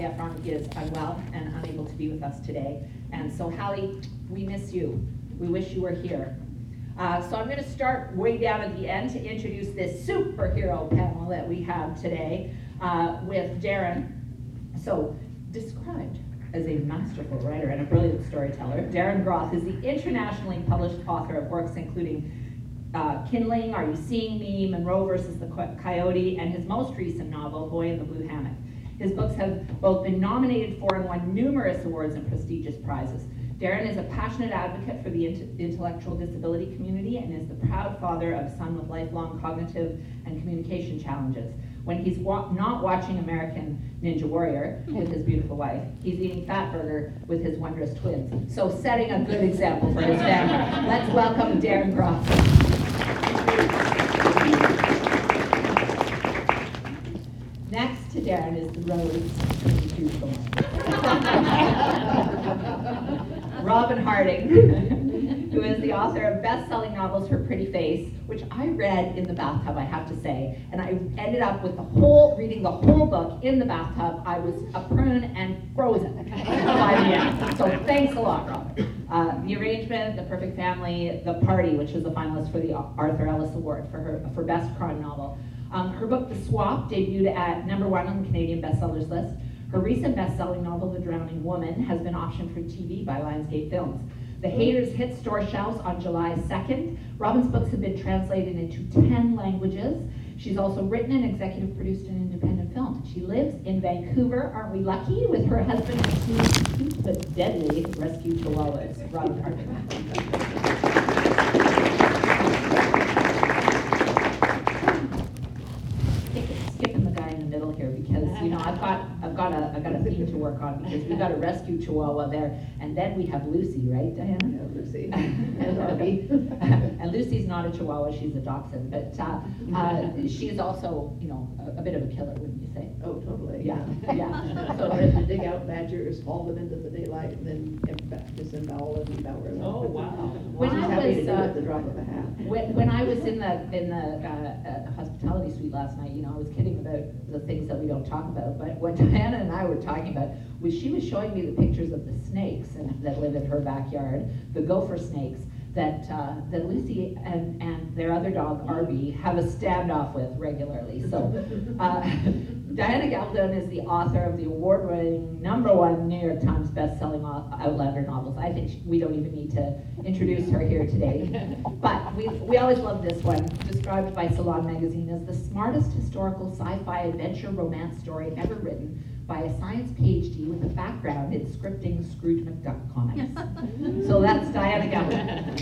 Efron is unwell and unable to be with us today. And so Hallie, we miss you. We wish you were here. So I'm going to start way down at the end to introduce this superhero panel that we have today with Darren. So, described as a masterful writer and a brilliant storyteller, Darren Groth is the internationally published author of works including Kindling, Are You Seeing Me?, Monroe versus the Coyote, and his most recent novel, Boy in the Blue Hammock. His books have both been nominated for and won numerous awards and prestigious prizes. Darren is a passionate advocate for the intellectual disability community and is the proud father of a son with lifelong cognitive and communication challenges. When he's not watching American Ninja Warrior with his beautiful wife, he's eating Fatburger with his wondrous twins. So setting a good example for his family. Let's welcome Darren Groth. Next to Darren is the rose. Robin Harding, who is the author of best-selling novels Her Pretty Face, which I read in the bathtub, I have to say, and I ended up with reading the whole book in the bathtub. I was a prune and frozen by the end. So thanks a lot, Robin. The Arrangement, The Perfect Family, The Party, which was the finalist for the Arthur Ellis Award for Best Crime Novel. Her book, The Swap, debuted at #1 on the Canadian bestsellers list. Her recent best-selling novel, The Drowning Woman, has been optioned for TV by Lionsgate Films. The Haters hit store shelves on July 2nd. Robin's books have been translated into 10 languages. She's also written and executive produced an independent film. She lives in Vancouver, aren't we lucky, with her husband and two cute but deadly rescue chihuahuas. Robin Harding. Skipping the guy in the middle here because I've got a theme to work on because we've got a rescue chihuahua there, and then we have Lucy, right, Diana? Yeah, Lucy and Arby. And Lucy's not a chihuahua; she's a dachshund, but she's also, a bit of a killer, wouldn't you say? Oh, totally. Yeah. So I had to dig out badgers, haul them into the daylight, and then disembowel and devour them. Oh, wow. When She's I happy was to do it at the drop of a hat. when I was in the hospitality suite last night, I was kidding about the things that we don't talk about, but what Diana and I were talking about was she was showing me the pictures of the snakes that live in her backyard, the gopher snakes that Lucy and their other dog Arby have a standoff with regularly. So Diana Gabaldon is the author of the award-winning #1 New York Times best-selling Outlander novels. I think we don't even need to introduce her here today. But we always love this one, described by Salon Magazine as the smartest historical sci-fi adventure romance story ever written by a science PhD with a background in scripting Scrooge McDuck comics. So that's Diana Gabaldon.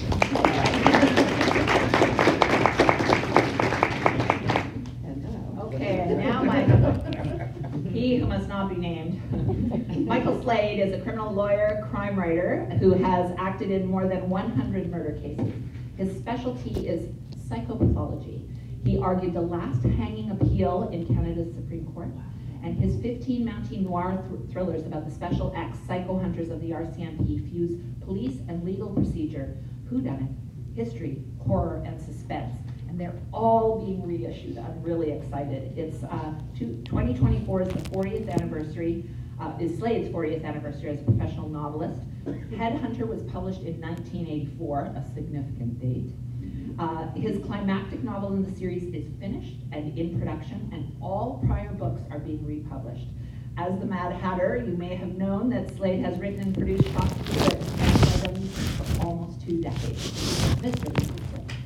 Okay, and now he who must not be named. Michael Slade is a criminal lawyer, crime writer, who has acted in more than 100 murder cases. His specialty is psychopathology. He argued the last hanging appeal in Canada's Supreme Court, and his 15 mounting noir thrillers about the Special X psycho hunters of the RCMP fuse police and legal procedure, whodunit, history, horror, and suspense. And they're all being reissued. I'm really excited. It's 2024 is the 40th anniversary, is Slade's 40th anniversary as a professional novelist. Headhunter was published in 1984, a significant date. His climactic novel in the series is finished and in production, and all prior books are being republished. As the Mad Hatter, you may have known that Slade has written and produced Shots to the Woods for almost 2 decades. Mr. Slade.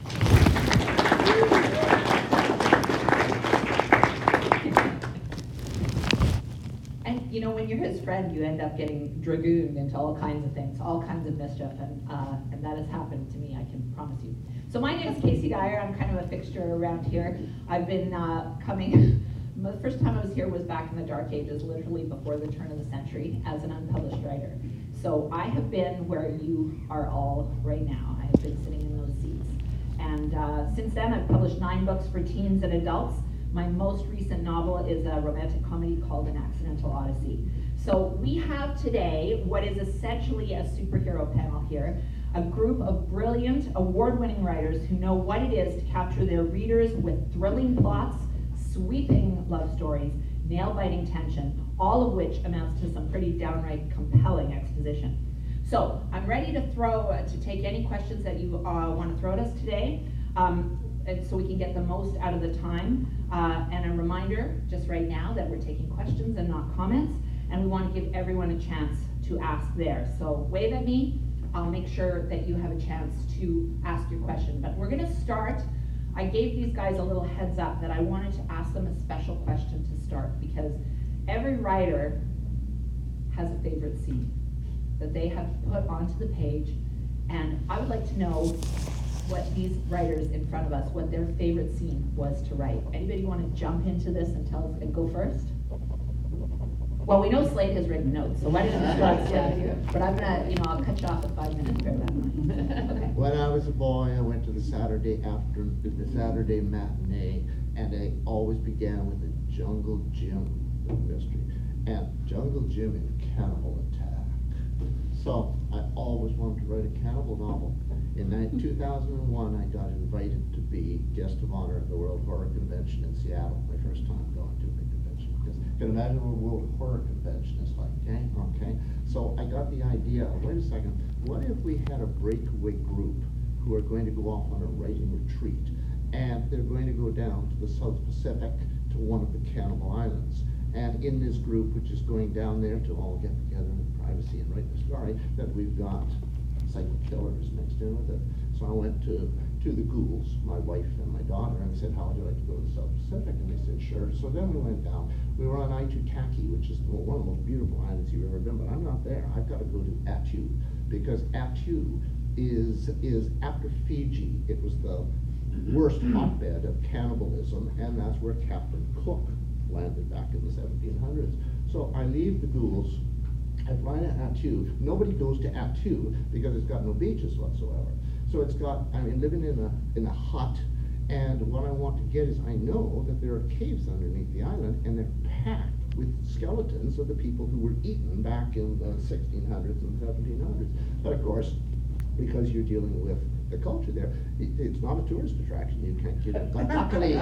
And when you're his friend, you end up getting dragooned into all kinds of things, all kinds of mischief, and that has happened to me, I can promise you. So my name is Casey Dyer. I'm kind of a fixture around here. I've been coming, the first time I was here was back in the dark ages, literally before the turn of the century, as an unpublished writer. So I have been where you are all right now. I have been sitting in those seats. And since then, I've published 9 books for teens and adults. My most recent novel is a romantic comedy called An Accidental Odyssey. So we have today what is essentially a superhero panel here, a group of brilliant, award-winning writers who know what it is to capture their readers with thrilling plots, sweeping love stories, nail-biting tension, all of which amounts to some pretty downright compelling exposition. So I'm ready to take any questions that you want to throw at us today, and so we can get the most out of the time. And a reminder, just right now, that we're taking questions and not comments, and we want to give everyone a chance to ask theirs. So wave at me, I'll make sure that you have a chance to ask your question. But we're going to start. I gave these guys a little heads up that I wanted to ask them a special question to start, because every writer has a favorite scene that they have put onto the page, and I would like to know what these writers in front of us, what their favorite scene was to write. Anybody want to jump into this and tell us and go first? Well, we know Slade has written notes, so why don't you start, Slade? But I'm gonna, I'll cut you off at 5 minutes, bear that in mind. Okay. When I was a boy, I went to the Saturday matinee, and I always began with the Jungle Jim mystery, and Jungle Jim and Cannibal Attack. So I always wanted to write a cannibal novel. In 2001, I got invited to be guest of honor at the World Horror Convention in Seattle, my first time going to a big convention. Because you can imagine what a World Horror Convention is like, okay? So I got the idea, wait a second, what if we had a breakaway group who are going to go off on a writing retreat, and they're going to go down to the South Pacific to one of the cannibal islands. And in this group, which is going down there to all get together in privacy and write the story, that we've got psycho killers mixed in with it. So I went to the ghouls, my wife and my daughter, and I said, how would you like to go to the South Pacific? And they said, sure. So then we went down. We were on Aitutaki, which is one of the most beautiful islands you've ever been, but I'm not there. I've got to go to Attu, because Attu is after Fiji. It was the worst hotbed of cannibalism, and that's where Captain Cook landed back in the 1700s. So I leave the ghouls, I fly to Attu. Nobody goes to Attu because it's got no beaches whatsoever. So it's got, living in a hut, and what I want to get is, I know that there are caves underneath the island, and they're packed with skeletons of the people who were eaten back in the 1600s and 1700s. But of course, because you're dealing with the culture there, it's not a tourist attraction, you can't get it. But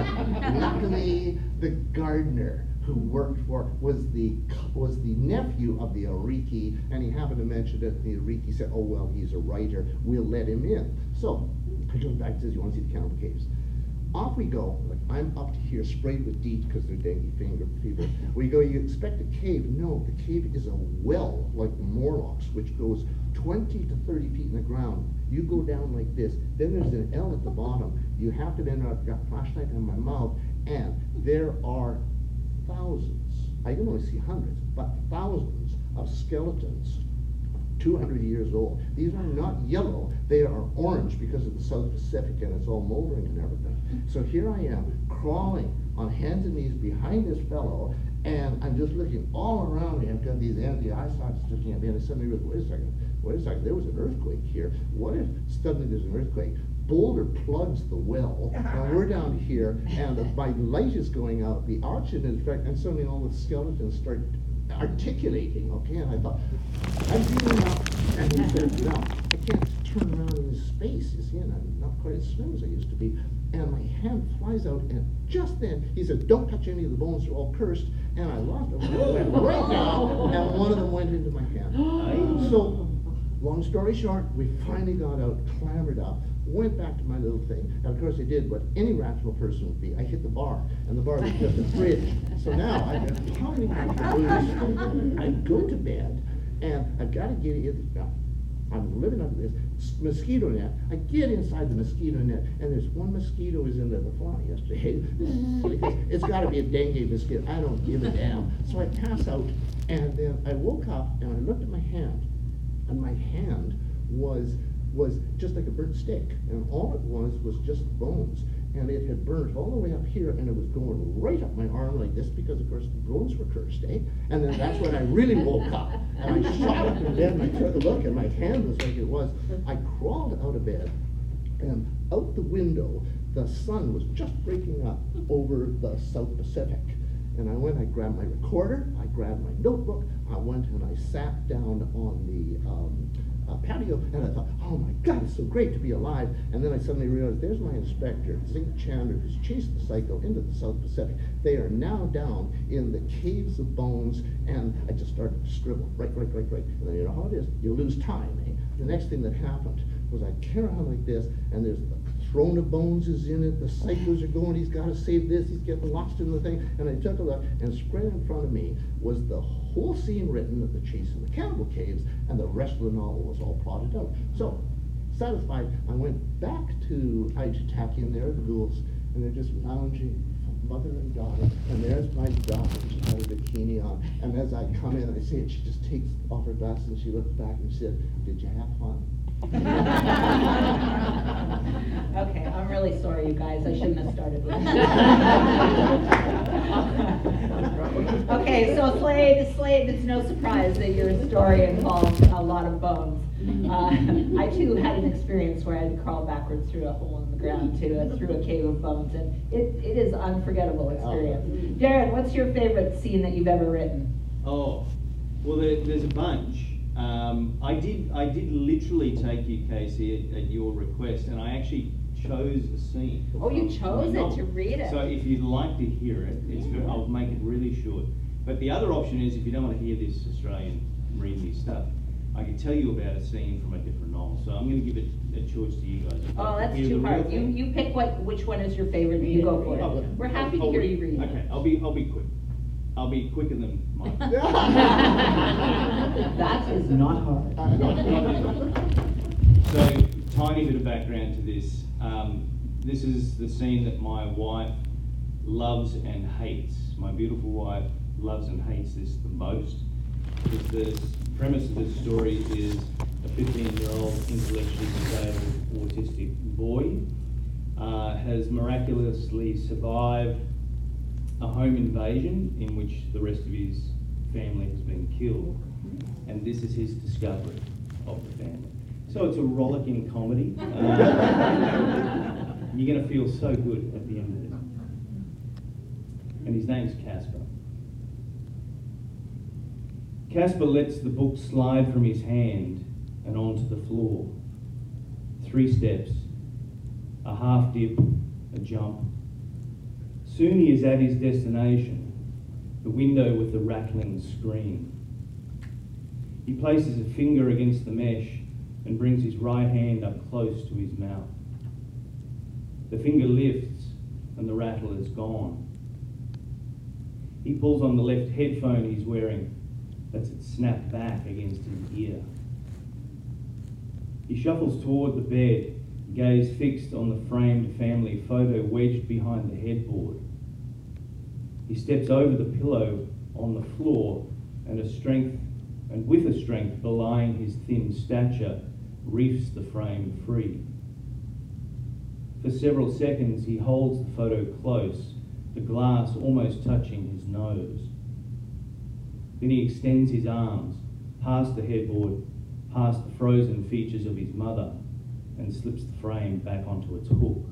luckily, the gardener who worked for was the nephew of the Ariki, and he happened to mention it. The Ariki said, oh well, he's a writer, we'll let him in. So I go back and says, you want to see the cannibal caves? Off we go. Like, I'm up to here, sprayed with DEET because they're dengue fever. We go, you expect a cave? No, the cave is a well, like the Morlocks, which goes 20 to 30 feet in the ground. You go down like this, then there's an L at the bottom. You have to bend. I've got a flashlight in my mouth, and there are thousands, I can only see hundreds, but thousands of skeletons, 200 years old. These are not yellow, they are orange because of the South Pacific, and it's all moldering and everything. So here I am, crawling on hands and knees behind this fellow, and I'm just looking all around me. I've got these anti-eye socks looking at me, and I suddenly realized, wait a second, there was an earthquake here. What if suddenly there's an earthquake? Boulder plugs the well, and we're down here, and my light is going out, the oxygen is effect, and suddenly all the skeletons start articulating, okay? And I thought, I'm feeling up, and he said, no, I can't turn around in this space, you see, and I'm not quite as slim as I used to be. And my hand flies out, and just then, he said, don't touch any of the bones, they're all cursed. And I lost them, and I went right down, and one of them went into my hand. So, long story short, we finally got out, clambered up, went back to my little thing, and of course I did what any rational person would be. I hit the bar, and the bar was just a bridge. So now I've been pounding on the blues. I go to bed, and I've got to get in. Now, I'm living under this mosquito net. I get inside the mosquito net, and there's one mosquito is in there. The fly yesterday. It's got to be a dengue mosquito. I don't give a damn. So I pass out, and then I woke up, and I looked at my hand, and my hand was just like a burnt stick, and all it was just bones, and it had burnt all the way up here, and it was going right up my arm like this, because of course the bones were cursed, eh? And then that's when I really woke up, and I shot up in bed, and I took a look, and my hand was like it was. I crawled out of bed, and out the window, the sun was just breaking up over the South Pacific. And I grabbed my recorder, I grabbed my notebook, I went and I sat down on the patio, and I thought, oh my God, it's so great to be alive. And then I suddenly realized, there's my inspector, Zink Chandler, who's chased the psycho into the South Pacific. They are now down in the caves of bones, and I just started to scribble, right. And then you know how it is, you lose time, eh? The next thing that happened was I carry on like this, and there's the throne of bones is in it, the psychos are going, he's got to save this, he's getting lost in the thing, and I took a look, and spread in front of me was the whole scene written of the chase in the cannibal caves, and the rest of the novel was all plotted out. So, satisfied, I went back to Aitutaki, and there are the ghouls, and they're just lounging, mother and daughter, and there's my daughter, she's got a bikini on, and as I come in, I see it, she just takes off her glasses, and she looks back and she said, did you have fun? Okay, I'm really sorry, you guys. I shouldn't have started with that. Okay, so Slade, it's no surprise that your story involves a lot of bones. I too had an experience where I had to crawl backwards through a hole in the ground through a cave of bones, and it is an unforgettable experience. Darren, what's your favorite scene that you've ever written? Oh, well, there's a bunch. I did literally take you, Casey, at your request, and I actually chose a scene. Oh, you chose it to read it. So if you'd like to hear it, I'll make it really short. But the other option is, if you don't want to hear this Australian read me stuff, I can tell you about a scene from a different novel. So I'm going to give it a choice to you guys. Oh, that's Hear too the real hard. thing? You pick which one is your favorite, and you go for it. We're happy to hear you read. Okay, I'll be quick. I'll be quicker than Mike. That is not hard. So, tiny bit of background to this. This is the scene that my wife loves and hates. My beautiful wife loves and hates this the most. Because the premise of this story is a 15-year-old intellectually disabled autistic boy has miraculously survived a home invasion in which the rest of his family has been killed, and this is his discovery of the family. So it's a rollicking comedy. You're going to feel so good at the end of it. And his name's Casper. Casper lets the book slide from his hand and onto the floor. 3 steps, a half dip, a jump. Soon he is at his destination, the window with the rattling screen. He places a finger against the mesh and brings his right hand up close to his mouth. The finger lifts and the rattle is gone. He pulls on the left headphone he's wearing, lets it snap back against his ear. He shuffles toward the bed, gaze fixed on the framed family photo wedged behind the headboard. He steps over the pillow on the floor and with a strength belying his thin stature, reefs the frame free. For several seconds he holds the photo close, the glass almost touching his nose. Then he extends his arms, past the headboard, past the frozen features of his mother, and slips the frame back onto its hook.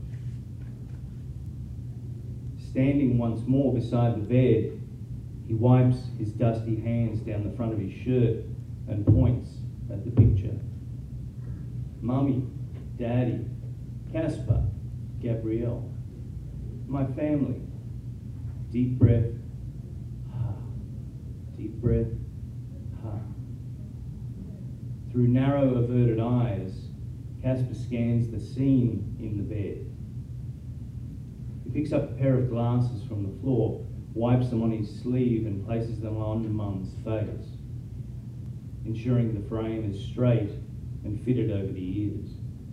Standing once more beside the bed, he wipes his dusty hands down the front of his shirt and points at the picture. Mummy, Daddy, Casper, Gabrielle, my family. Deep breath, deep breath, Through narrow, averted eyes, Casper scans the scene in the bed. He picks up a pair of glasses from the floor, wipes them on his sleeve and places them on Mum's face, ensuring the frame is straight and fitted over the ears.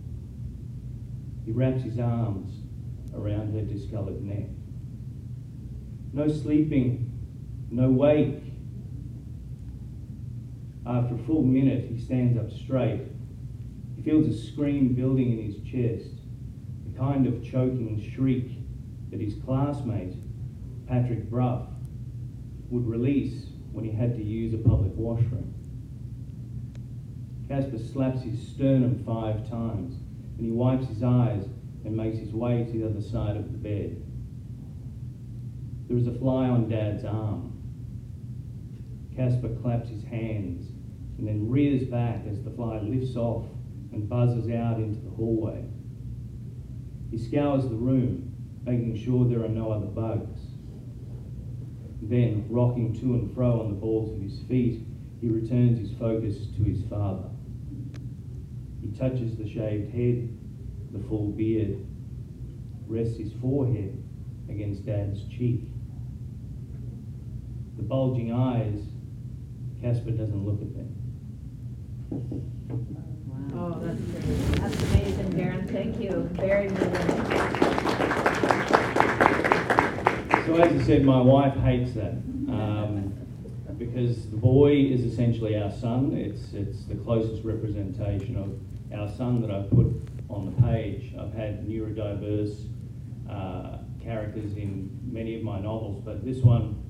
He wraps his arms around her discoloured neck. No sleeping, no wake. After a full minute, he stands up straight. He feels a scream building in his chest, the kind of choking shriek that his classmate, Patrick Bruff, would release when he had to use a public washroom. Casper slaps his sternum 5 times, and he wipes his eyes and makes his way to the other side of the bed. There is a fly on Dad's arm. Caspar claps his hands and then rears back as the fly lifts off and buzzes out into the hallway. He scours the room, making sure there are no other bugs. Then, rocking to and fro on the balls of his feet, he returns his focus to his father. He touches the shaved head, the full beard, rests his forehead against Dad's cheek. The bulging eyes, Caspar doesn't look at them. Oh, that's great. That's amazing, Darren. Thank you. Very moving. So as I said, my wife hates that because the boy is essentially our son. It's the closest representation of our son that I've put on the page. I've had neurodiverse characters in many of my novels, but this one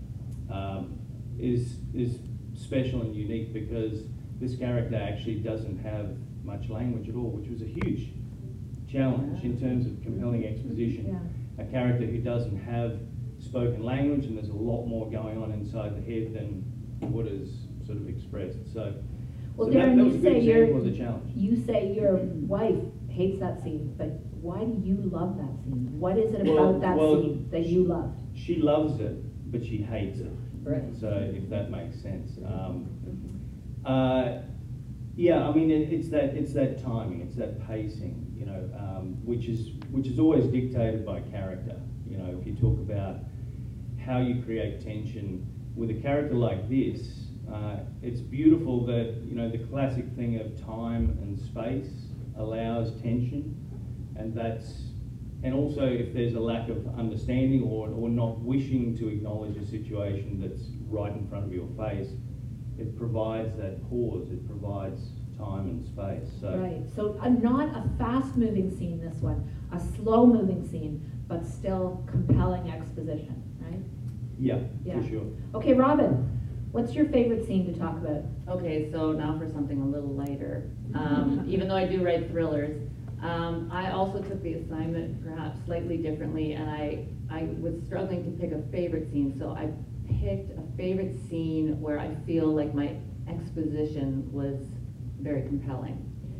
is special and unique because this character actually doesn't have much language at all, which was a huge challenge in terms of compelling exposition. Yeah. A character who doesn't have spoken language, and there's a lot more going on inside the head than what is sort of expressed. So, Well, so Darren, that was you a good say example of the challenge. you say your wife hates that scene, but why do you love that scene? What is it about that scene that you loved? She loves it, but she hates it. Right. So if that makes sense. Yeah, I mean it's that timing, it's that pacing, you know, which is always dictated by character. You know, if you talk about how you create tension with a character like this, it's beautiful that, you know, the classic thing of time and space allows tension, and also if there's a lack of understanding or not wishing to acknowledge a situation that's right in front of your face, it provides that pause, it provides time and space. So Right, so not a fast-moving scene, this one, a slow-moving scene, but still compelling exposition, right? yeah, Yeah. for sure. Okay, Robin, what's your favorite scene to talk about? Okay, so now for something a little lighter. Even though I do write thrillers, I also took the assignment perhaps slightly differently, and I was struggling to pick a favorite scene, so I picked a favorite scene where I feel like my exposition was very compelling.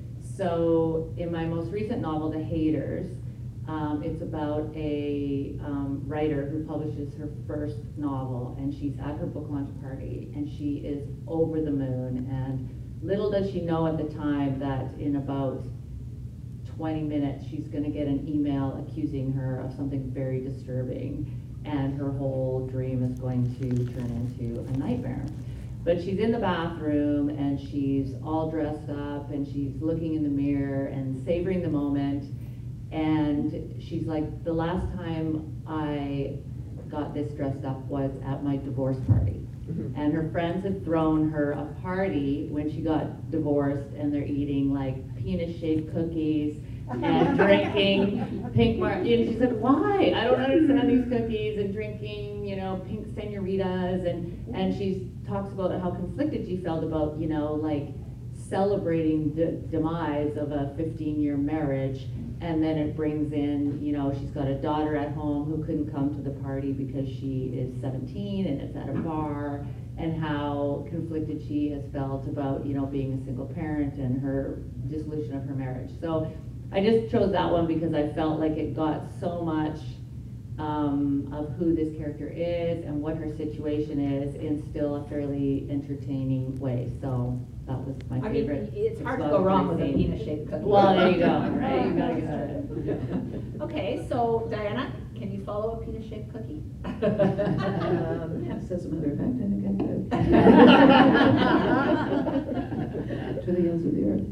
So in my most recent novel, The Haters, it's about a writer who publishes her first novel, and she's at her book launch party, and she is over the moon, and little does she know at the time that in about 20 minutes she's going to get an email accusing her of something very disturbing, and her whole dream is going to turn into a nightmare. But she's in the bathroom, and she's all dressed up, and she's looking in the mirror and savoring the moment. And she's like, the last time I got this dressed up was at my divorce party. And her friends had thrown her a party when she got divorced, and they're eating like penis-shaped cookies and drinking pink and she said, why? I don't understand these cookies, and drinking, you know, pink senoritas, and she talks about how conflicted she felt about, you know, like celebrating the demise of a 15-year marriage. And then it brings in, you know, she's got a daughter at home who couldn't come to the party because she is 17 and it's at a bar, and how conflicted she has felt about, you know, being a single parent and her dissolution of her marriage. So I just chose that one because I felt like it got so much of who this character is and what her situation is in still a fairly entertaining way. So that was my favorite. It's hard to go wrong with a penis-shaped cookie. Well, there you go, right? You gotta get started. Okay, so Diana, can you follow a penis-shaped cookie? Yes, as a matter of fact, I think I could. To the ends of the earth.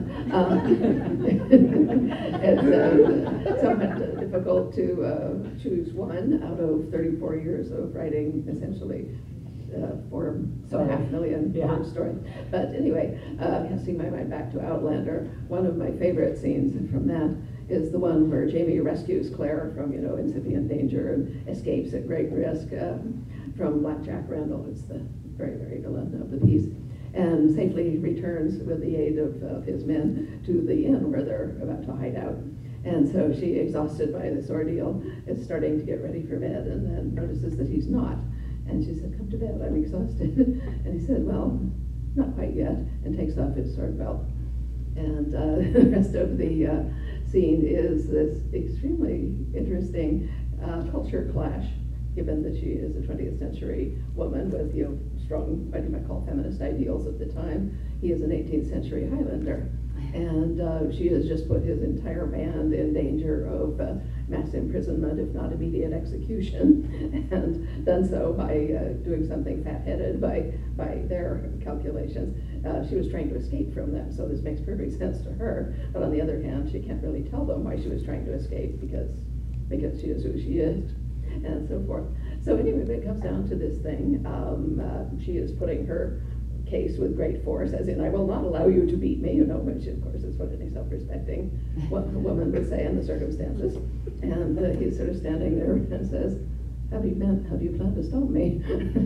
It's somewhat difficult to choose one out of 34 years of writing, essentially, for some 500,000 word story. But anyway, casting my mind back to Outlander, one of my favorite scenes from that is the one where Jamie rescues Claire from, you know, incipient danger and escapes at great risk from Black Jack Randall, who's the very, very villain of the piece, and safely returns with the aid of his men to the inn where they're about to hide out. And so she, exhausted by this ordeal, is starting to get ready for bed, and then notices that he's not. And she said, come to bed, I'm exhausted. And he said, well, not quite yet, and takes off his sword belt. And the rest of the scene is this extremely interesting culture clash, given that she is a 20th century woman with, strong, what you might call feminist ideals at the time. He is an 18th century Highlander. And she has just put his entire band in danger of mass imprisonment, if not immediate execution, and done so by doing something fat-headed by their calculations. She was trying to escape from them, so this makes perfect sense to her. But on the other hand, she can't really tell them why she was trying to escape because she is who she is, and so forth. So anyway, it comes down to this thing. She is putting her case with great force, as in, I will not allow you to beat me, which of course is what any self-respecting woman would say in the circumstances. And he's sort of standing there and says, how do you plan to stop me?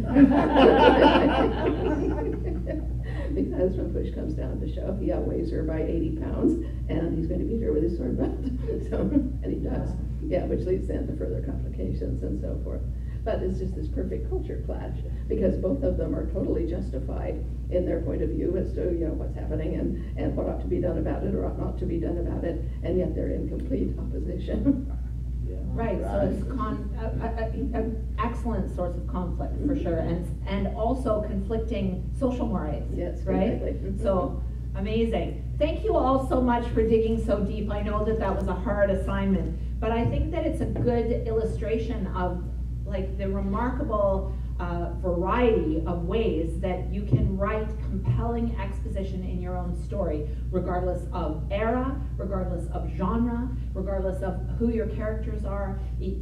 Because when push comes down to shove, he outweighs her by 80 pounds, and he's going to beat her with his sword belt. And he does. Yeah, which leads then to further complications and so forth. But it's just this perfect culture clash, because both of them are totally justified in their point of view as to what's happening and what ought to be done about it or ought not to be done about it, and yet they're in complete opposition. Right, so it's an excellent source of conflict for sure, and also conflicting social mores. Yes, right? exactly. So amazing. Thank you all so much for digging so deep. I know that was a hard assignment, but I think that it's a good illustration of the remarkable variety of ways that you can write compelling exposition in your own story, regardless of era, regardless of genre, regardless of who your characters are.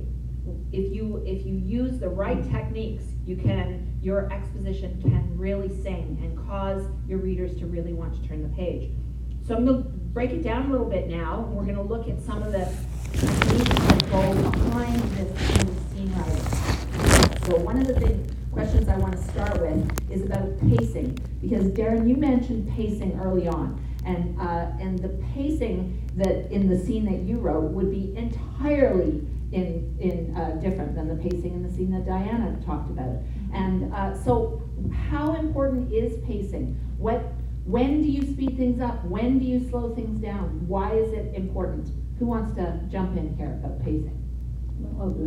If you use the right techniques, your exposition can really sing and cause your readers to really want to turn the page. So I'm going to break it down a little bit now, and we're going to look at some of the techniques that go behind this scene writing. So one of the big questions I want to start with is about pacing, because Darren, you mentioned pacing early on, and the pacing that in the scene that you wrote would be entirely different than the pacing in the scene that Diana talked about. And so how important is pacing? When do you speed things up? When do you slow things down? Why is it important? Who wants to jump in here about pacing? Well, I'll do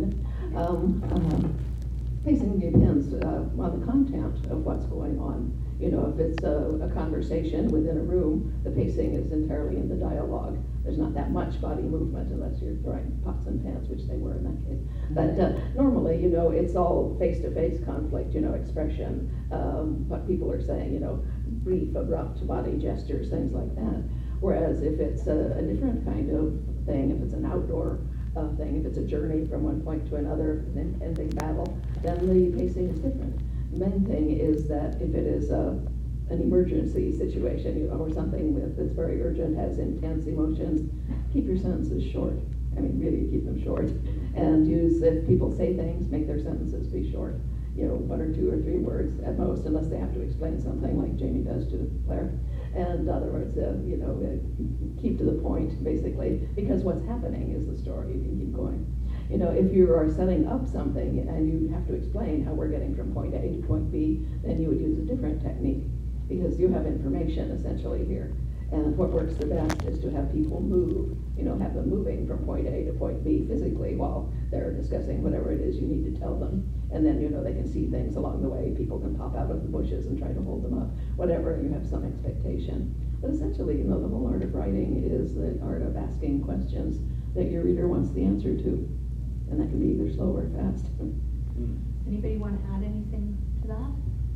it. Pacing depends on the content of what's going on. If it's a conversation within a room, the pacing is entirely in the dialogue. There's not that much body movement unless you're throwing pots and pans, which they were in that case. But normally, it's all face-to-face conflict, expression, what people are saying, brief, abrupt body gestures, things like that. Whereas if it's a different kind of thing, if it's an outdoor thing, if it's a journey from one point to another, an impending battle, then the pacing is different. The main thing is that if it is an emergency situation, or something that's very urgent, has intense emotions, keep your sentences short. I mean, really keep them short. And if people say things, make their sentences be short. 1 or 2 or 3 words at most, unless they have to explain something like Jamie does to Claire. And in other words, keep to the point, basically, because what's happening is the story. You can keep going. If you are setting up something and you have to explain how we're getting from point A to point B, then you would use a different technique, because you have information essentially here. And what works the best is to have people move, have them moving from point A to point B physically while they're discussing whatever it is you need to tell them. And then, they can see things along the way. People can pop out of the bushes and try to hold them up, whatever, you have some expectation. But essentially, the whole art of writing is the art of asking questions that your reader wants the answer to. And that can be either slow or fast. Anybody want to add anything to that?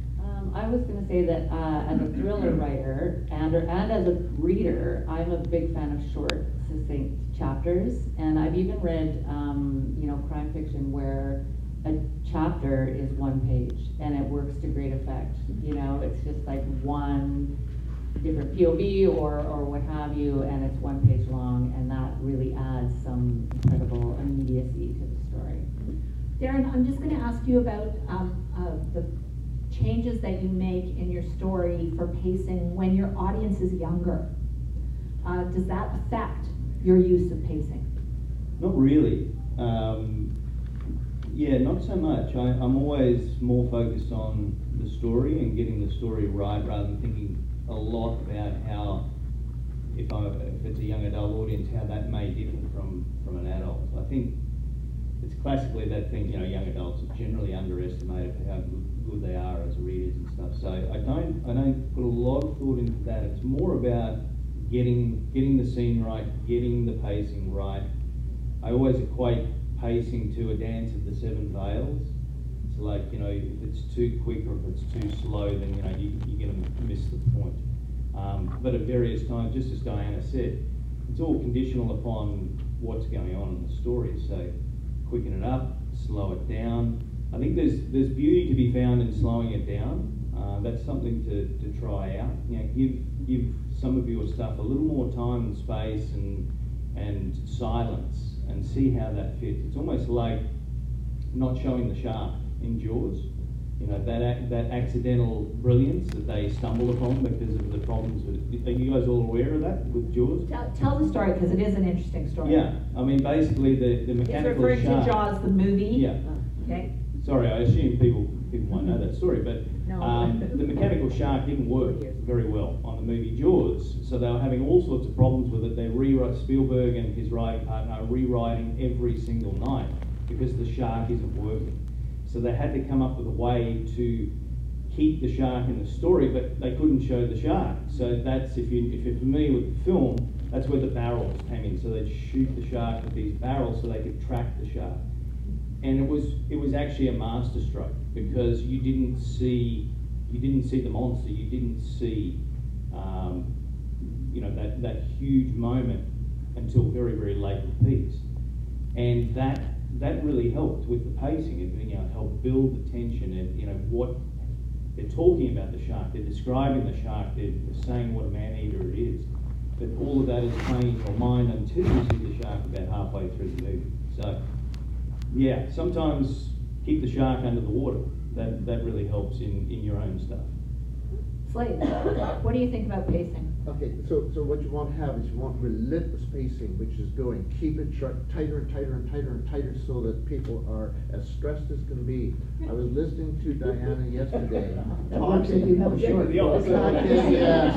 I was going to say that as a thriller writer and as a reader, I'm a big fan of short, succinct chapters. And I've even read, crime fiction where a chapter is 1 page and it works to great effect. It's just like one different POV or what have you, and it's 1 page long, and that really adds some incredible immediacy to the story. Darren, I'm just going to ask you about the changes that you make in your story for pacing when your audience is younger. Does that affect your use of pacing? Not really. Yeah, not so much. I'm always more focused on the story and getting the story right rather than thinking a lot about how, if it's a young adult audience, how that may differ from an adult. I think it's classically that thing, young adults are generally underestimated for how good they are as readers and stuff. So I don't put a lot of thought into that. It's more about getting the scene right, getting the pacing right. I always equate pacing to a dance of the seven veils. It's like, if it's too quick or if it's too slow, then you're going to miss the point. But at various times, just as Diana said, it's all conditional upon what's going on in the story. So quicken it up, slow it down. I think there's beauty to be found in slowing it down. That's something to try out. Give some of your stuff a little more time and space and silence, and see how that fits. It's almost like not showing the shark in Jaws. That accidental brilliance that they stumble upon because of the problems with. Are you guys all aware of that with Jaws? Tell the story, because it is an interesting story. Yeah, I mean, basically the mechanical It's referring shark. to Jaws, the movie. Yeah. Okay. Sorry, I assume people might know that story, but No. the mechanical shark didn't work very well on the movie Jaws, so they were having all sorts of problems with it. Spielberg and his writing partner are rewriting every single night because the shark isn't working. So they had to come up with a way to keep the shark in the story, but they couldn't show the shark. So that's, if you're familiar with the film, that's where the barrels came in. So they'd shoot the shark with these barrels so they could track the shark. And it was actually a masterstroke, because you didn't see the monster, you didn't see that huge moment until very, very late in the piece. And that really helped with the pacing. It helped build the tension, and what they're talking about the shark, they're describing the shark, they're saying what a man-eater it is. But all of that is playing in your mind until you see the shark about halfway through the movie. So yeah, sometimes keep the shark under the water. That really helps in your own stuff. Slade, what do you think about pacing? Okay, so what you want to have is you want relentless pacing, which is going, keep it tighter and tighter and tighter and tighter, so that people are as stressed as can be. I was listening to Diana yesterday. That works if you have a short. Yes.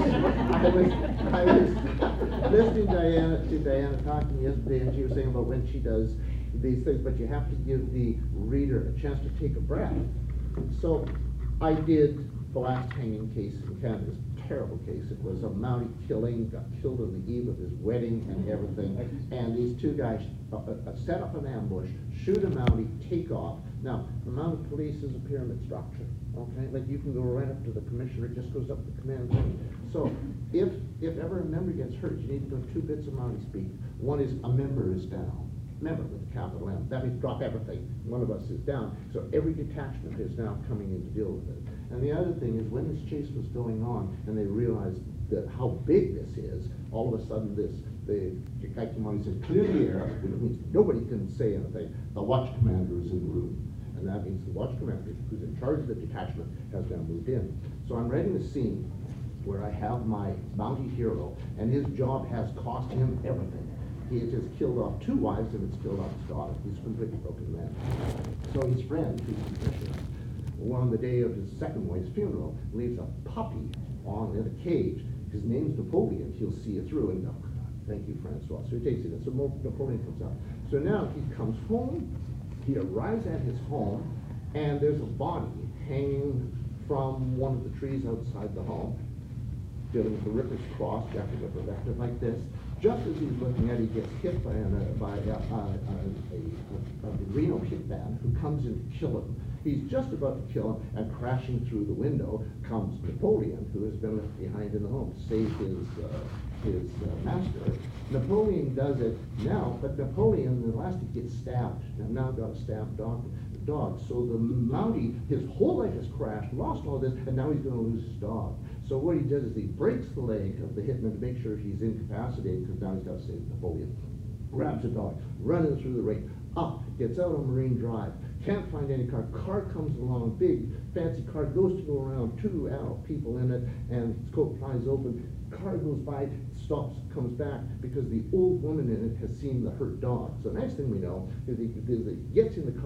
I was listening to Diana talking yesterday, and she was saying about when she does these things, but you have to give the reader a chance to take a breath. So I did the last hanging case in Canada. It was a terrible case. It was a Mountie killing, got killed on the eve of his wedding and everything. And these two guys set up an ambush, shoot a Mountie, take off. Now, the Mounted Police is a pyramid structure, okay? Like, you can go right up to the commissioner, it just goes up the command line. So if ever a member gets hurt, you need to go 2 bits of Mountie speak. One is a member is down. Member with a capital M. That means drop everything. One of us is down. So every detachment is now coming in to deal with it. And the other thing is, when this chase was going on and they realized that how big this is, all of a sudden the guy came on and said, clear the air, which means nobody can say anything. The watch commander is in the room. And that means the watch commander, who's in charge of the detachment, has now moved in. So I'm writing a scene where I have my Mountie hero, and his job has cost him everything. He has just killed off 2 wives and it's killed off his daughter. He's a completely broken man. So his friend, who's the commissioner, on the day of his second wife's funeral, leaves a puppy in a cage. His name's Napoleon. He'll see it through. And thank you, Francois. So he takes it. So Napoleon comes out. So now he comes home. He arrives at his home, and there's a body hanging from one of the trees outside the home, dealing with the Ripper's Cross. You have to go left it like this. Just as he's looking at it, he gets hit by a Reno hitman who comes in to kill him. He's just about to kill him, and crashing through the window comes Napoleon, who has been left behind in the home to save his master. Napoleon does it now, but Napoleon, the last he gets stabbed, and now got a stabbed dog. So the Mountie, his whole life has crashed, lost all this, and now he's going to lose his dog. So what he does is he breaks the leg of the hitman to make sure he's incapacitated, because now he's got to save Napoleon. Grabs the dog, running through the rain, up, gets out on Marine Drive, can't find any car. Car comes along, big, fancy car, goes to go around, 2 adult people in it, and his coat flies open. Car goes by, stops, comes back, because the old woman in it has seen the hurt dog. So next thing we know is he gets in the car,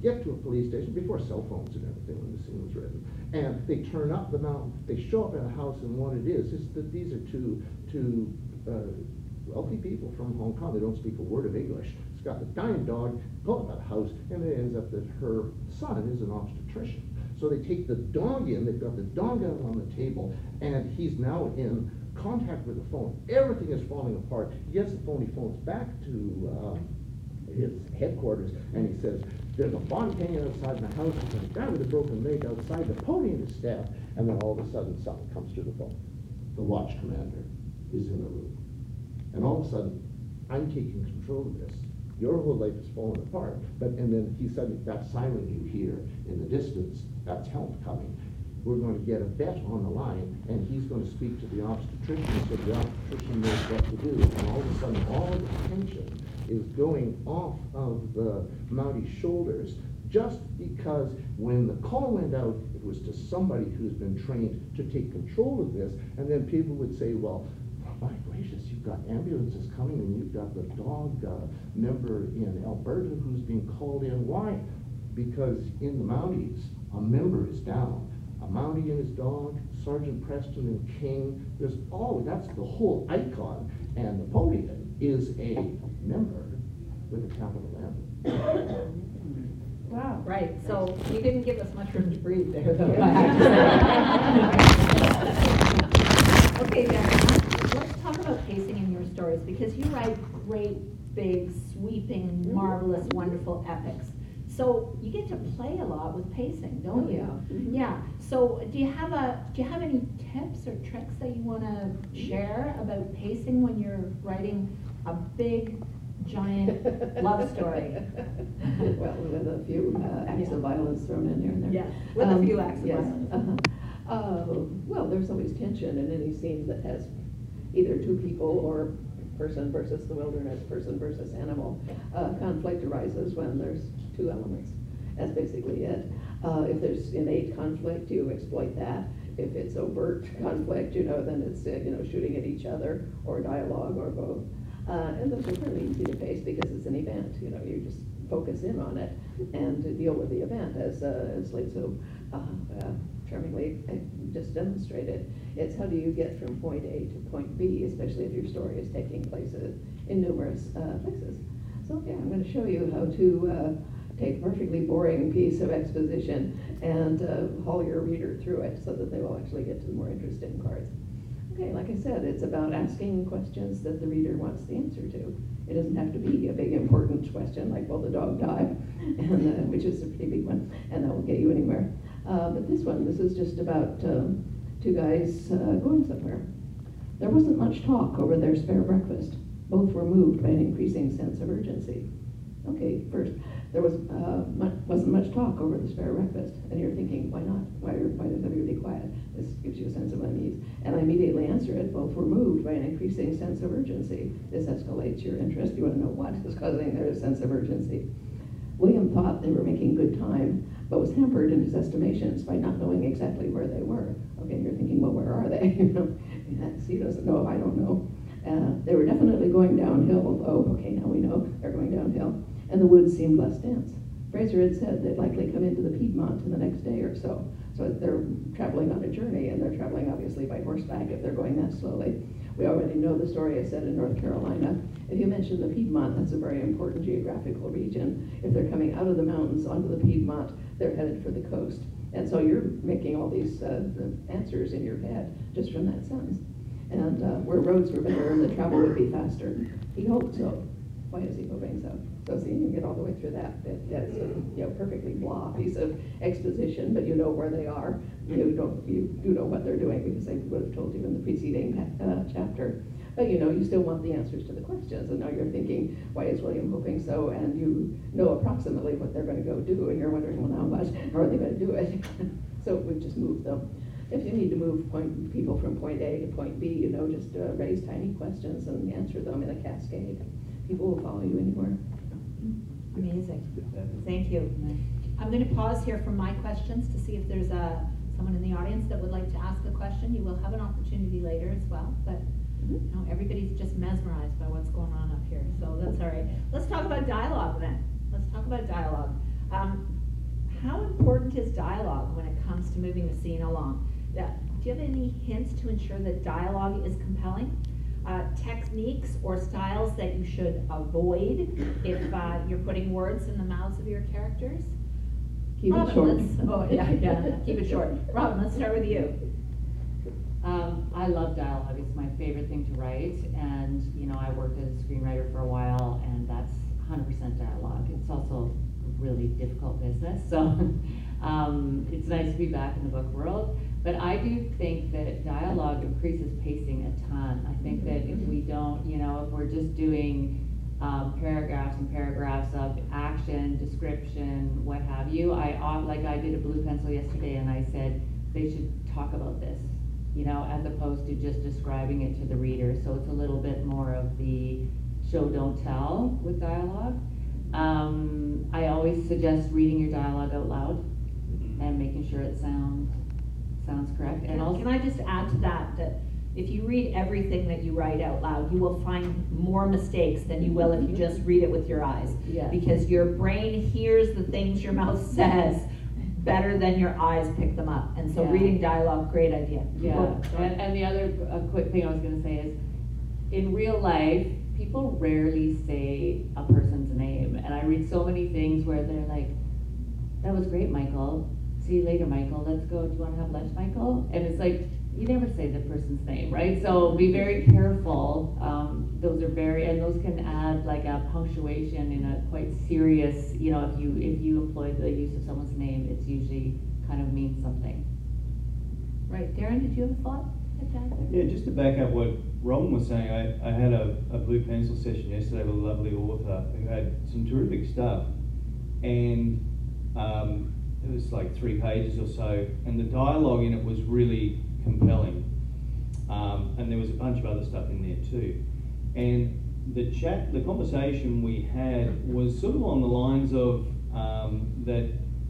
get to a police station before cell phones and everything when the scene was written. And they turn up the mountain, they show up at a house, and what it is that these are two wealthy people from Hong Kong. They don't speak a word of English. It's got a dying dog, pull up at a house, and it ends up that her son is an obstetrician. So they take the dog in, they've got the dog out on the table, and he's now in contact with the phone. Everything is falling apart. He gets the phone, he phones back to his headquarters, and he says, there's a body hanging outside my house, there's a guy with a broken leg outside, the pony is stabbed, and then all of a sudden something comes through the phone. The watch commander is in the room. And all of a sudden, I'm taking control of this. Your whole life is falling apart. And then he said, that siren you hear in the distance, that's help coming. We're going to get a vet on the line, and he's going to speak to the obstetrician, so the obstetrician knows what to do. And all of a sudden, all the tension is going off of the Mountie shoulders, just because when the call went out, it was to somebody who's been trained to take control of this, and then people would say, well, my gracious, you've got ambulances coming, and you've got the dog member in Alberta who's being called in. Why? Because in the Mounties, a member is down. A Mountie and his dog, Sergeant Preston and King, that's the whole icon. And Napoleon is a member with a capital M. Wow. Right, so you didn't give us much room to breathe there, though. Okay, Darren, let's talk about pacing in your stories, because you write great, big, sweeping, marvelous, wonderful epics. So you get to play a lot with pacing, don't you? Yeah. So do you have any tips or tricks that you want to share about pacing when you're writing a big, giant love story? Well, with a few acts of violence thrown in here and there. Yeah, with a few acts of yes. violence. Well, there's always tension in any scene that has either two people or person versus the wilderness, person versus animal. Conflict arises when there's two elements. That's basically it. If there's innate conflict, you exploit that. If it's overt conflict, then it's shooting at each other, or dialogue, or both. And those are fairly easy to pace because it's an event. You just focus in on it and deal with the event, as Slade so charmingly just demonstrated. It's how do you get from point A to point B, especially if your story is taking place in numerous places. So yeah, I'm going to show you how to take a perfectly boring piece of exposition and haul your reader through it so that they will actually get to the more interesting parts. Okay, like I said, it's about asking questions that the reader wants the answer to. It doesn't have to be a big important question like, will the dog die? And, which is a pretty big one, and that won't get you anywhere. But this is just about two guys going somewhere. There wasn't much talk over their spare breakfast. Both were moved by an increasing sense of urgency. Okay, first, there wasn't much talk over the spare breakfast, and you're thinking, why not? Why does everybody be quiet? This gives you a sense of unease. And I immediately answer it, both were moved by an increasing sense of urgency. This escalates your interest. You want to know what is causing their sense of urgency. William thought they were making good time, but was hampered in his estimations by not knowing exactly where they were. Okay, you're thinking, well, where are they? He doesn't know, I don't know. They were definitely going downhill. Oh, okay, now we know they're going downhill. And the woods seemed less dense. Fraser had said they'd likely come into the Piedmont in the next day or so. So they're traveling on a journey, and they're traveling obviously by horseback if they're going that slowly. We already know the story I said in North Carolina. If you mention the Piedmont, that's a very important geographical region. If they're coming out of the mountains onto the Piedmont, they're headed for the coast. And so you're making all these the answers in your head just from that sentence. And where roads were better, the travel would be faster. He hoped so. Why is he hoping so? So see, you get all the way through that. That's a perfectly blah piece of exposition, but you know where they are. You do know what they're doing because they would have told you in the preceding chapter. But you still want the answers to the questions, and now you're thinking, why is William hoping so? And you know approximately what they're going to go do, and you're wondering, well, now what? How are they going to do it? So we've just moved them. If you need to move people from point A to point B, just raise tiny questions and answer them in a cascade. People will follow you anywhere. Amazing. Thank you. I'm going to pause here for my questions to see if there's someone in the audience that would like to ask a question. You will have an opportunity later as well, but everybody's just mesmerized by what's going on up here, so that's all right. Let's talk about dialogue then. Let's talk about dialogue. How important is dialogue when it comes to moving the scene along? Do you have any hints to ensure that dialogue is compelling? Techniques or styles that you should avoid if you're putting words in the mouths of your characters? Keep it Robin, short. yeah, keep it short. Robin, let's start with you. I love dialogue. It's my favorite thing to write, and I worked as a screenwriter for a while, and that's 100% dialogue. It's also a really difficult business, so it's nice to be back in the book world. But I do think that dialogue increases pacing a ton. I think that if we don't, if we're just doing paragraphs and paragraphs of action, description, what have you, I did a blue pencil yesterday, and I said they should talk about this, as opposed to just describing it to the reader. So it's a little bit more of the show, don't tell with dialogue. I always suggest reading your dialogue out loud and making sure it sounds correct. And also, can I just add to that if you read everything that you write out loud, you will find more mistakes than you will if you just read it with your eyes. Yeah. Because your brain hears the things your mouth says better than your eyes pick them up. And so Yeah. reading dialogue, great idea. yeah. And the other quick thing I was going to say is, in real life, people rarely say a person's name. And I read so many things where they're like, "That was great, Michael. See you later, Michael. Let's go. Do you want to have lunch, Michael?" And it's like, you never say the person's name, right? So be very careful. Those can add like a punctuation in a quite serious, if you employ the use of someone's name, it's usually kind of means something. Right. Darren, did you have a thought? Yeah, just to back up what Robin was saying, I had a blue pencil session yesterday with a lovely author who had some terrific stuff, and it was like 3 pages or so, and the dialogue in it was really compelling, and there was a bunch of other stuff in there too. And the conversation we had was sort of on the lines of that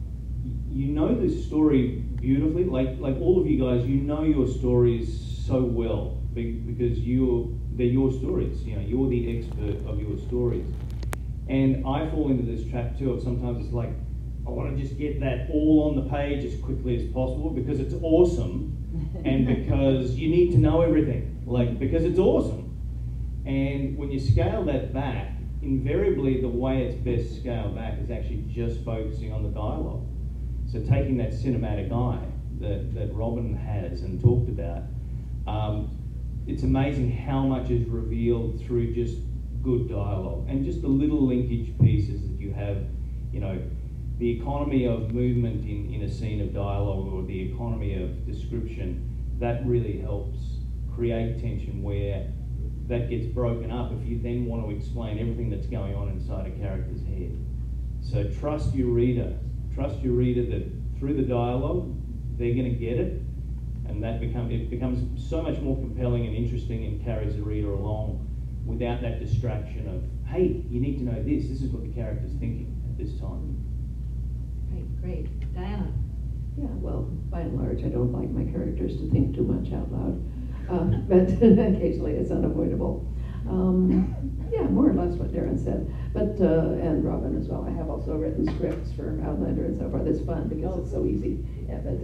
this story beautifully, like all of you guys, your stories so well because they're your stories. You're the expert of your stories, and I fall into this trap too. Of sometimes it's like, I want to just get that all on the page as quickly as possible because it's awesome, and because you need to know everything, because it's awesome. And when you scale that back, invariably the way it's best scaled back is actually just focusing on the dialogue. So taking that cinematic eye that Robin has and talked about, it's amazing how much is revealed through just good dialogue and just the little linkage pieces that you have, the economy of movement in a scene of dialogue or the economy of description, that really helps create tension where that gets broken up if you then want to explain everything that's going on inside a character's head. So trust your reader that through the dialogue, they're going to get it, and it becomes so much more compelling and interesting and carries the reader along without that distraction of, hey, you need to know this is what the character's thinking at this time. Great. Diana? Yeah, well, by and large, I don't like my characters to think too much out loud, but occasionally it's unavoidable. Yeah, more or less what Darren said, but and Robin as well. I have also written scripts for Outlander and so forth. It's fun because it's so easy. Yeah, but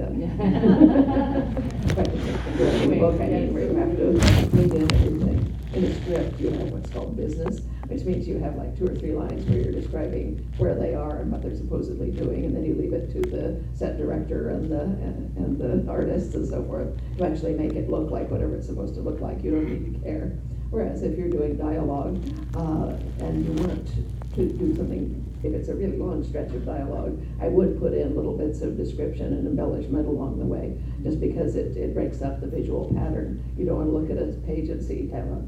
book, I mean, where you have to read in everything. In a script, you have what's called business, which means you have like 2 or 3 lines where you're describing where they are and what they're supposedly doing, and then you leave it to the set director and the artists and so forth to actually make it look like whatever it's supposed to look like. You don't need to care. Whereas if you're doing dialogue and you want to do something, if it's a really long stretch of dialogue, I would put in little bits of description and embellishment along the way, just because it breaks up the visual pattern. You don't want to look at a page and see dialogue.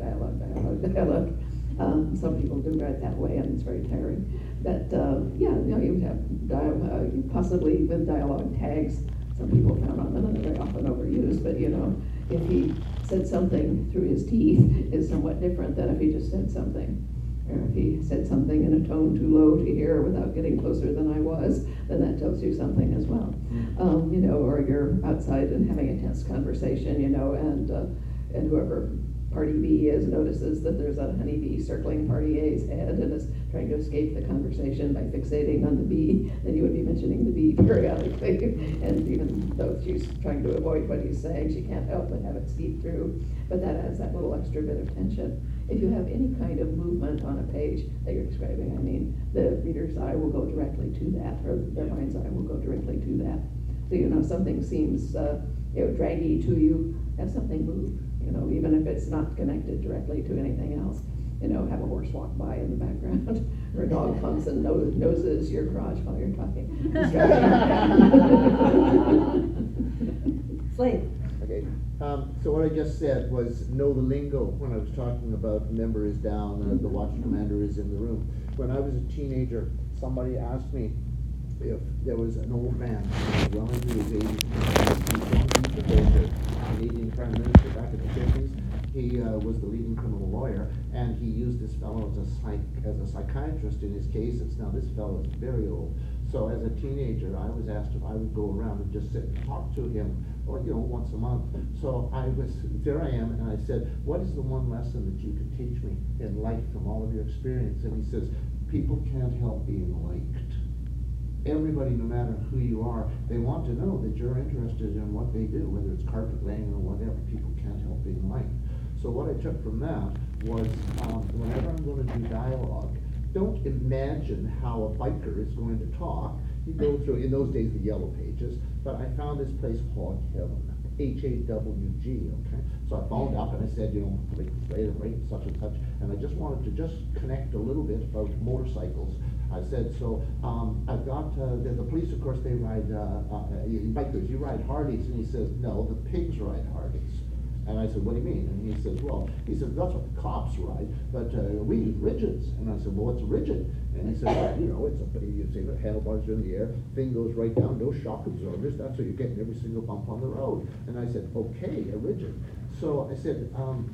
Some people do write that way, and it's very tiring. But yeah, you have dialogue, possibly with dialogue tags. Some people found on them, and they're very often overused. But if he said something through his teeth, is somewhat different than if he just said something. Or if he said something in a tone too low to hear without getting closer than I was, then that tells you something as well. Or you're outside and having a tense conversation, and whoever Party B is, notices that there's a honeybee circling Party A's head and is trying to escape the conversation by fixating on the bee, then you would be mentioning the bee periodically. And even though she's trying to avoid what he's saying, she can't help but have it seep through. But that adds that little extra bit of tension. If you have any kind of movement on a page that you're describing, I mean, the reader's eye will go directly to that, or their mind's eye will go directly to that. So, you know, something seems, draggy to you, have something move, you know, even if it's not connected directly to anything else. You know, have a horse walk by in the background, or a dog comes and noses your crotch while you're talking. Slade. Okay, so what I just said was know the lingo when I was talking about member is down, the watch commander is in the room. When I was a teenager, somebody asked me if there was an old man, well into his 80s, the Canadian Prime Minister back in the 50s. He was the leading criminal lawyer, and he used this fellow as a psychiatrist in his cases. Now, this fellow is very old. So as a teenager, I was asked if I would go around and just sit and talk to him, or, you know, once a month. So there I am, and I said, what is the one lesson that you could teach me in life from all of your experience? And he says, people can't help being liked. Everybody, no matter who you are, they want to know that you're interested in what they do, whether it's carpet laying or whatever. People can't help being liked. So what I took from that was, whenever I'm going to do dialogue, don't imagine how a biker is going to talk. You go through, in those days, the yellow pages, but I found this place, Hog Heaven, Hawg, okay? So I phoned up and I said, you know, right, such and such, and I just wanted to just connect a little bit about motorcycles. I said, so I've got, the police, of course, they ride, bikers, you ride Harleys, and he says, no, the pigs ride Harleys. And I said, what do you mean? And he says, well, that's what the cops ride, but we use rigids. And I said, well, what's a rigid? And he said, well, you know, it's you see the handlebars are in the air, thing goes right down, no shock absorbers, that's what you're getting every single bump on the road. And I said, okay, a rigid. So I said,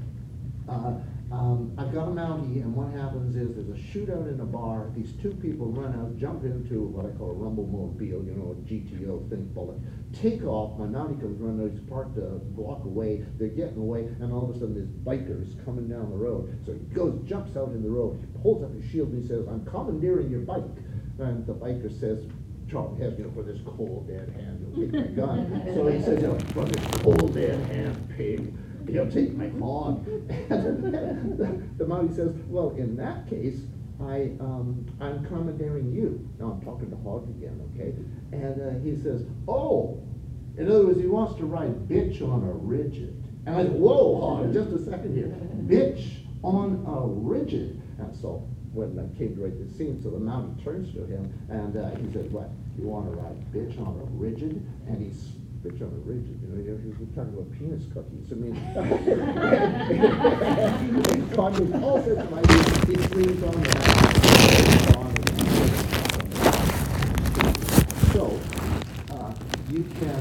I've got a Mountie, and what happens is there's a shootout in a bar. These two people run out, jump into what I call a rumble mobile, you know, a GTO, think bullet, take off. My Mountie comes running out, he's parked a block away, they're getting away, and all of a sudden this biker is coming down the road. So he goes, jumps out in the road, he pulls up his shield, and he says, I'm commandeering your bike. And the biker says, Charlie has, you know, for this cold dead hand, you'll take my gun. So he says, you know, for this cold dead hand, pig, he'll take my hog. And the Mountie says, well, in that case, I'm commandeering you. Now I'm talking to Hog again, okay? And he says, oh, in other words, he wants to ride bitch on a rigid. And I said, whoa, Hog, just a second here. Bitch on a rigid. And so when I came to write this scene, so the Mountie turns to him and he says, what, you want to ride bitch on a rigid? And he's bitch on a rigid, you know, he was talking about penis cookies. I mean, Congress all sorts of ideas. He sleeps on the So, you can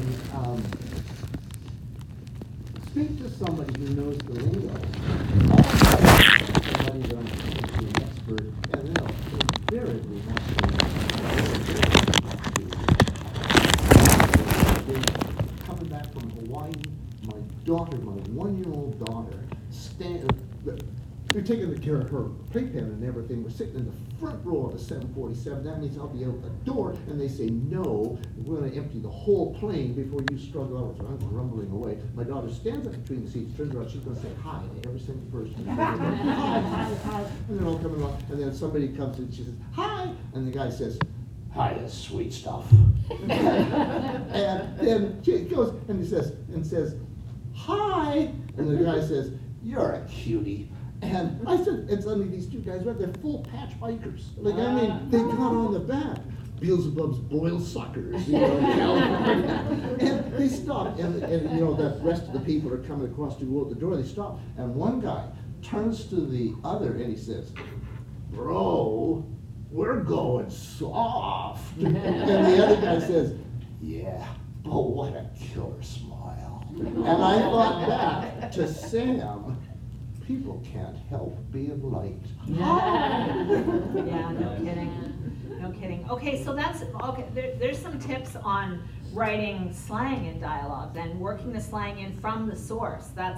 speak to somebody who knows the lingo. Somebody that I'm speaking to, an expert, and they'll invariably want to coming back from Hawaii, my daughter, my 1-year-old daughter, we're taking care of her playpen and everything. We're sitting in the front row of a 747. That means I'll be out the door, and they say, no, we're going to empty the whole plane before you struggle out. So I'm rumbling away. My daughter stands up between the seats, turns around, she's going to say hi to every single person. Hi, hi. And they're all coming along. And then somebody comes and she says, hi. And the guy says, hi, that's sweet stuff. And then she goes and he says, hi. And the guy says, you're a cutie. And I said, and suddenly these two guys, they're full patch bikers. Like, I mean, they got on the back. Beelzebub's boil suckers, you know, California. And they stop, and you know, the rest of the people are coming across to go out the door, they stop. And one guy turns to the other and he says, bro, we're going soft. And the other guy says, yeah, but what a killer smile. And I thought back to Sam, people can't help being liked. Yeah, no kidding. No kidding. Okay, so there's some tips on writing slang in dialogues and working the slang in from the source. That's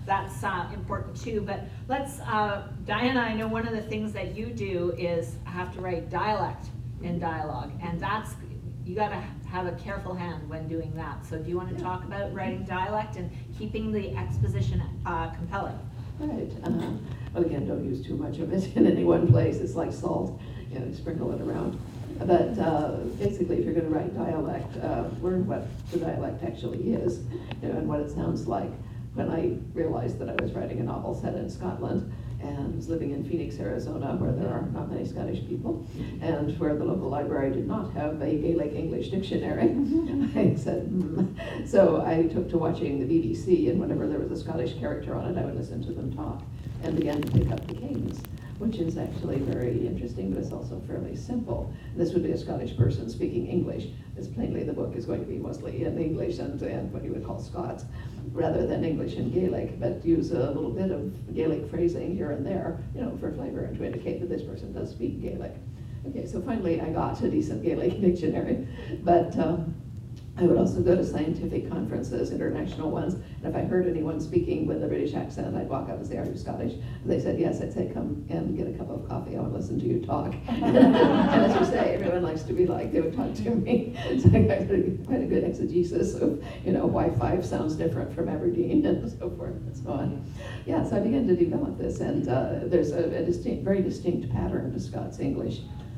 that's important too. But let's, Diana, I know one of the things that you do is have to write dialect in dialogue, and that's, you gotta have a careful hand when doing that. So do you want to talk about writing dialect and keeping the exposition compelling? Right. Well, again, don't use too much of it in any one place. It's like salt, you know, sprinkle it around. But basically, if you're going to write dialect, learn what the dialect actually is, you know, and what it sounds like. When I realized that I was writing a novel set in Scotland and was living in Phoenix, Arizona, where there are not many Scottish people, and where the local library did not have a Gaelic English dictionary, I said, So I took to watching the BBC, and whenever there was a Scottish character on it, I would listen to them talk, and began to pick up the cadence, which is actually very interesting, but it's also fairly simple. This would be a Scottish person speaking English, as plainly the book is going to be mostly in English and what you would call Scots, rather than English and Gaelic, but use a little bit of Gaelic phrasing here and there, you know, for flavor and to indicate that this person does speak Gaelic. Okay, so finally I got a decent Gaelic dictionary, but I would also go to scientific conferences, international ones, and if I heard anyone speaking with a British accent, I'd walk up and say, "Are you Scottish?" And they said, "Yes." I'd say, "Come and get a cup of coffee, I want to listen to you talk." And as you say, everyone likes to be like, they would talk to me. So I got quite a good exegesis of, you know, why Fife sounds different from Aberdeen and so forth and so on. Yeah, so I began to develop this, and there's a very distinct pattern to Scots English.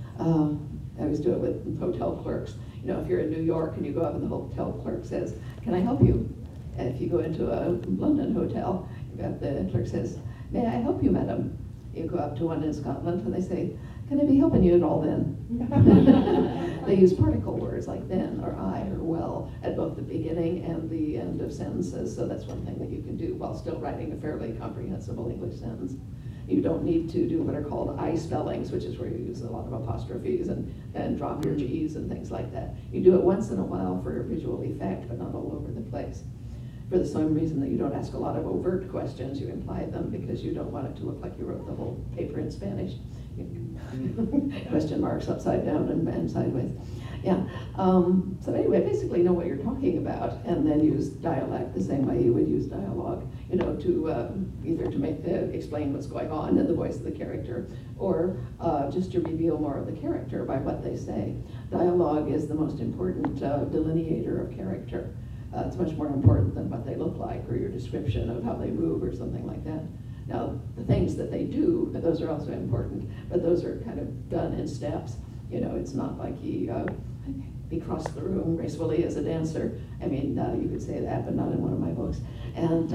I always do it with hotel clerks. You know, if you're in New York and you go up and the hotel clerk says, "Can I help you?" And if you go into a London hotel, the clerk says, "May I help you, madam?" You go up to one in Scotland and they say, "Can I be helping you at all then?" They use particle words like then or I or well at both the beginning and the end of sentences. So that's one thing that you can do while still writing a fairly comprehensible English sentence. You don't need to do what are called I spellings, which is where you use a lot of apostrophes and drop your G's and things like that. You do it once in a while for visual effect, but not all over the place. For the same reason that you don't ask a lot of overt questions, you imply them because you don't want it to look like you wrote the whole paper in Spanish. Question marks upside down and sideways. Yeah. So anyway, basically know what you're talking about, and then use dialect the same way you would use dialogue. You know, to either to make explain what's going on in the voice of the character, or just to reveal more of the character by what they say. Dialogue is the most important delineator of character. It's much more important than what they look like or your description of how they move or something like that. Now, the things that they do, those are also important, but those are kind of done in steps. You know, it's not like he crossed the room gracefully as a dancer. I mean, you could say that, but not in one of my books. And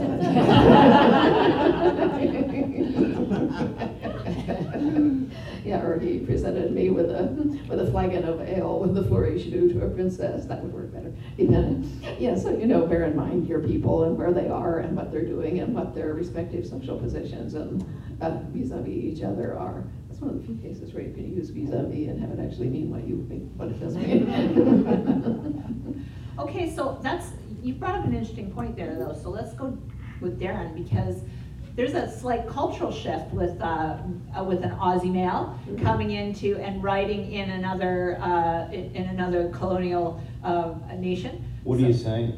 yeah, or he presented me with a flagon of ale with the flourish due to a princess. That would work better. Yeah, so you know, bear in mind your people and where they are and what they're doing and what their respective social positions and vis-a-vis each other are. That's one of the few cases where you can use vis-a-vis and have it actually mean what it does mean. Okay, so you brought up an interesting point there, though. So let's go with Darren, because there's a slight cultural shift with an Aussie male coming into and writing in another colonial nation. What are you saying?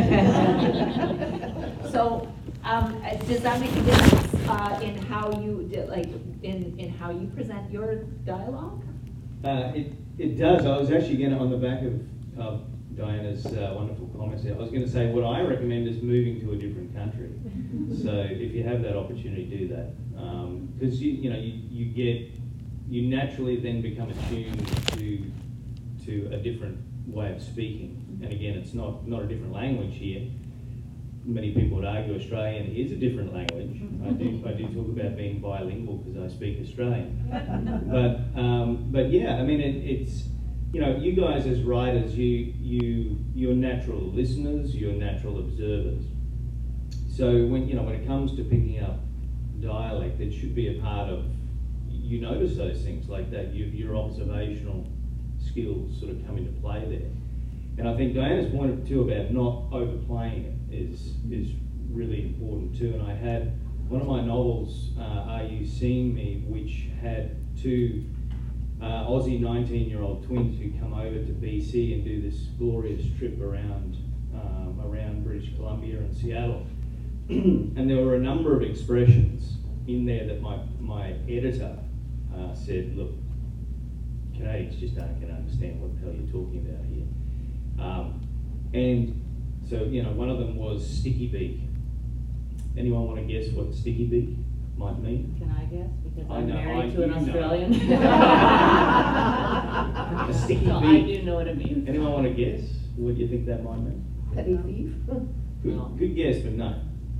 So, does that make a difference in how you in how you present your dialogue? It does. I was actually going to, on the back of Diana's wonderful comments there, I was going to say what I recommend is moving to a different country. So if you have that opportunity, do that, because you naturally then become attuned to a different way of speaking. And again, it's not a different language here. Many people would argue Australian is a different language. I do talk about being bilingual because I speak Australian. But yeah, I mean it's. You know, you guys as writers, you're natural listeners, you're natural observers. So when it comes to picking up dialect, it should be a part of, you notice those things like that, your observational skills sort of come into play there. And I think Diana's point too about not overplaying it is really important too. And I had one of my novels, Are You Seeing Me, which had two Aussie 19-year-old twins who come over to BC and do this glorious trip around British Columbia and Seattle And there were a number of expressions in there that my editor said, look, Canadians just can understand what the hell you're talking about here. And so, one of them was sticky beak. Anyone want to guess what sticky beak might mean? Can I guess? Because I I'm know, married to an you know. Australian. A sticky So I beak. do know what it means. Anyone want to guess what you think that might mean? Petty thief. No. Good guess, but no.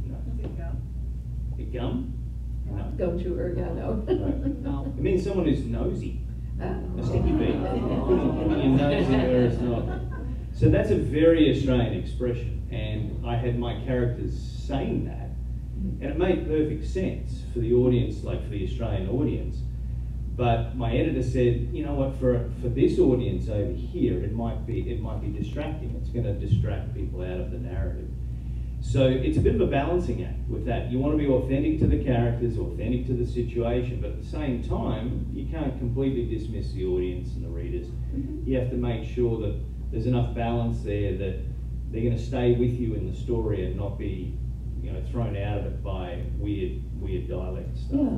A gum? No. Go to her, yeah, no. No. It means someone who's nosy. Ah. A sticky beak. Putting your nose in where it's not. So that's a very Australian expression, and I had my characters saying that, and it made perfect sense for the audience, like for the Australian audience. But my editor said, you know what, for this audience over here, it might be distracting. It's going to distract people out of the narrative. So it's a bit of a balancing act with that. You want to be authentic to the characters, authentic to the situation, but at the same time, you can't completely dismiss the audience and the readers. You have to make sure that there's enough balance there that they're going to stay with you in the story and not be, thrown out of it by weird dialect stuff. Yeah,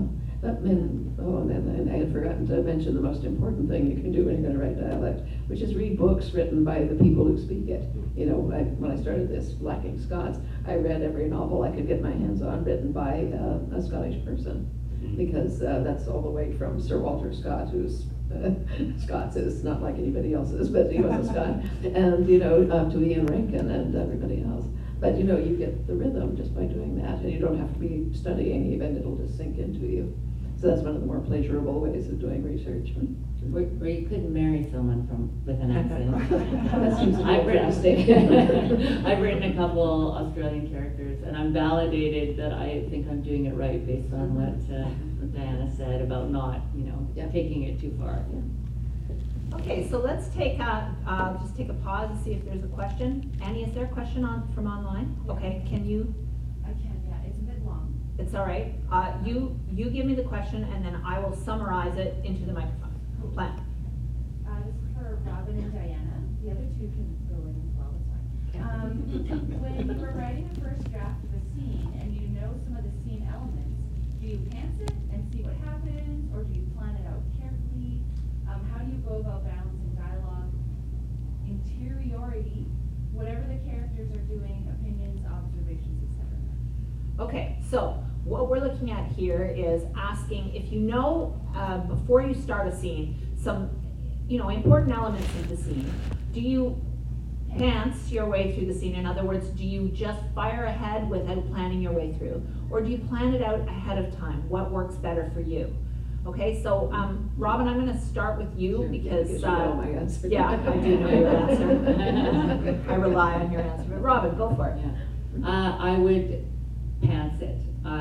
and I had forgotten to mention the most important thing you can do when you're going to write dialect, which is read books written by the people who speak it. When I started this, Lacking Scots, I read every novel I could get my hands on written by a Scottish person, because that's all the way from Sir Walter Scott, who's Scots is not like anybody else's, but he was a Scot, and to Ian Rankin and everybody else. But you get the rhythm just by doing that, and you don't have to be studying even, it'll just sink into you. So that's one of the more pleasurable ways of doing research. Where you couldn't marry someone with an accent. That seems a I've little drastic. I've written a couple Australian characters, and I'm validated that I think I'm doing it right based on what Diana said about not, taking it too far. Okay, so let's take just take a pause and see if there's a question. Annie, is there a question from online? Okay, can you? I can, yeah, it's a bit long. It's all right. You give me the question, and then I will summarize it into the microphone. Plan. This is for Robin and Diana. The other two can go in as well, it's fine. When you were writing the first draft of a scene and you know some of the scene elements, do you pants it and see what happens, or do you plan it out carefully? How do you go about balancing dialogue, interiority, whatever the characters are doing, opinions, observations, etc.? Okay, so what we're looking at here is asking if you know before you start a scene some important elements of the scene. Do you pants your way through the scene? In other words, do you just fire ahead without planning your way through, or do you plan it out ahead of time? What works better for you? Okay, so Robin, I'm going to start with you. Sure, because you know my answer. yeah, I do know your answer. I rely on your answer, but Robin, go for it. Yeah. I would pants it.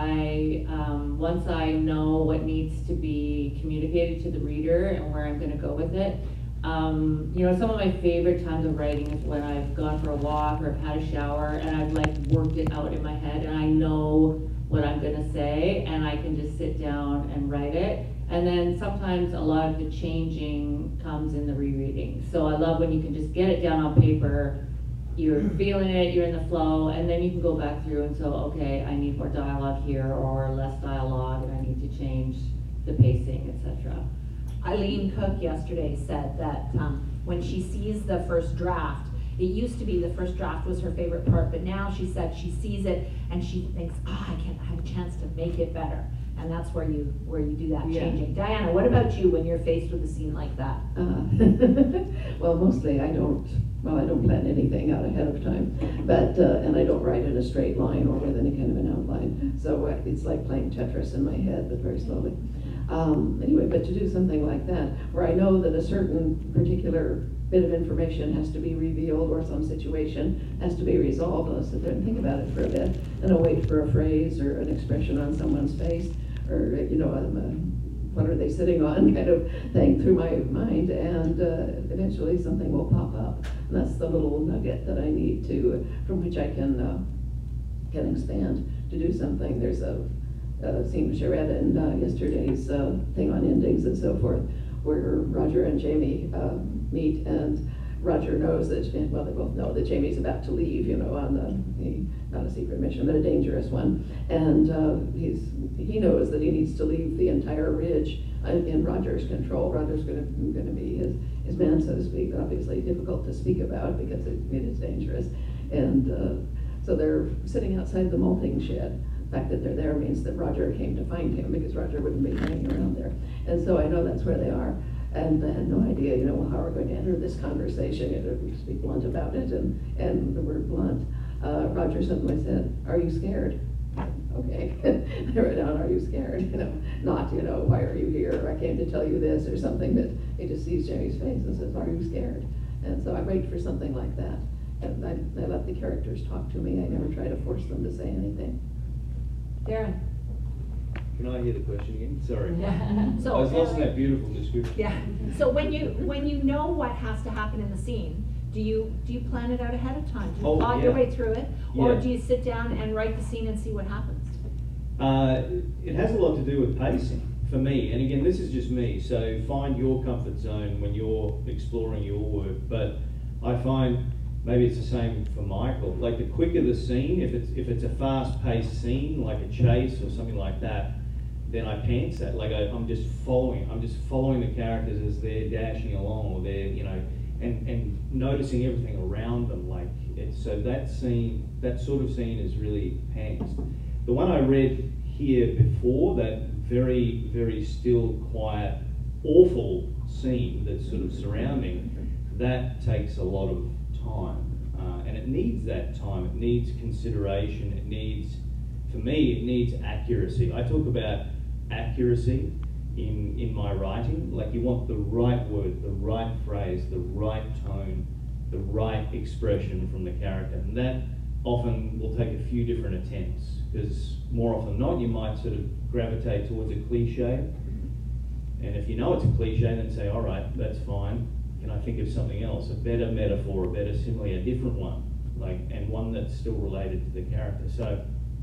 Once I know what needs to be communicated to the reader and where I'm going to go with it. Some of my favorite times of writing is when I've gone for a walk or I've had a shower and I've worked it out in my head and I know what I'm going to say and I can just sit down and write it. And then sometimes a lot of the changing comes in the rereading. So I love when you can just get it down on paper, you're feeling it, you're in the flow, and then you can go back through and so, okay, I need more dialogue here or less dialogue and I need to change the pacing, etc. Eileen Cook yesterday said that when she sees the first draft, it used to be the first draft was her favorite part, but now she said she sees it and she thinks, I have a chance to make it better. And that's where you do that changing. Diana, what about you when you're faced with a scene like that? Well, mostly I don't plan anything out ahead of time, but, and I don't write in a straight line or with any kind of an outline. So it's like playing Tetris in my head, but very slowly. Anyway, but to do something like that, where I know that a certain particular bit of information has to be revealed or some situation has to be resolved, I'll sit there and think about it for a bit, and I'll wait for a phrase or an expression on someone's face, or, what are they sitting on kind of thing through my mind, and eventually something will pop up. And that's the little nugget that I need from which I can expand to do something. There's a scene which I read in yesterday's thing on endings and so forth, where Roger and Jamie meet, and Roger knows that, well, they both know that Jamie's about to leave, on not a secret mission, but a dangerous one. And he knows that he needs to leave the entire ridge in Roger's control. Roger's going to be his man, so to speak, but obviously difficult to speak about because it is dangerous. And so they're sitting outside the malting shed. The fact that they're there means that Roger came to find him, because Roger wouldn't be hanging around there. And so I know that's where they are. And I had no idea, well, how we're going to enter this conversation. We just be blunt about it, and the word blunt. Roger suddenly said, "Are you scared?" Okay. I wrote down, "Are you scared?" Not, "Why are you here?" Or "I came to tell you this," or something. But he just sees Jamie's face and says, "Are you scared?" And so I wait for something like that. And I let the characters talk to me. I never try to force them to say anything. Darren? Can I hear the question again? Sorry. Yeah. So, I was lost in that beautiful description. yeah. So when you know what has to happen in the scene, do you plan it out ahead of time? Do you plot your way through it, or Yeah. do you sit down and write the scene and see what happens? It has a lot to do with pacing for me. And again, this is just me. So find your comfort zone when you're exploring your work. But I find maybe it's the same for Michael. Like, the quicker the scene, if it's a fast-paced scene, like a chase or something like that, then I pants that. Like, I'm just following the characters as they're dashing along, or they're, and noticing everything around them. Like, so that sort of scene is really pantsed. The one I read here before, that very, very still, quiet, awful scene that's sort of surrounding, that takes a lot of time, and it needs that time. It needs consideration. It needs accuracy. I talk about accuracy in my writing. Like, you want the right word, the right phrase, the right tone, the right expression from the character, and that often will take a few different attempts, because more often than not you might sort of gravitate towards a cliche, and if you know it's a cliche, then say, all right, that's fine. Can I think of something else, a better metaphor, a better simile, a different one, and one that's still related to the character? So,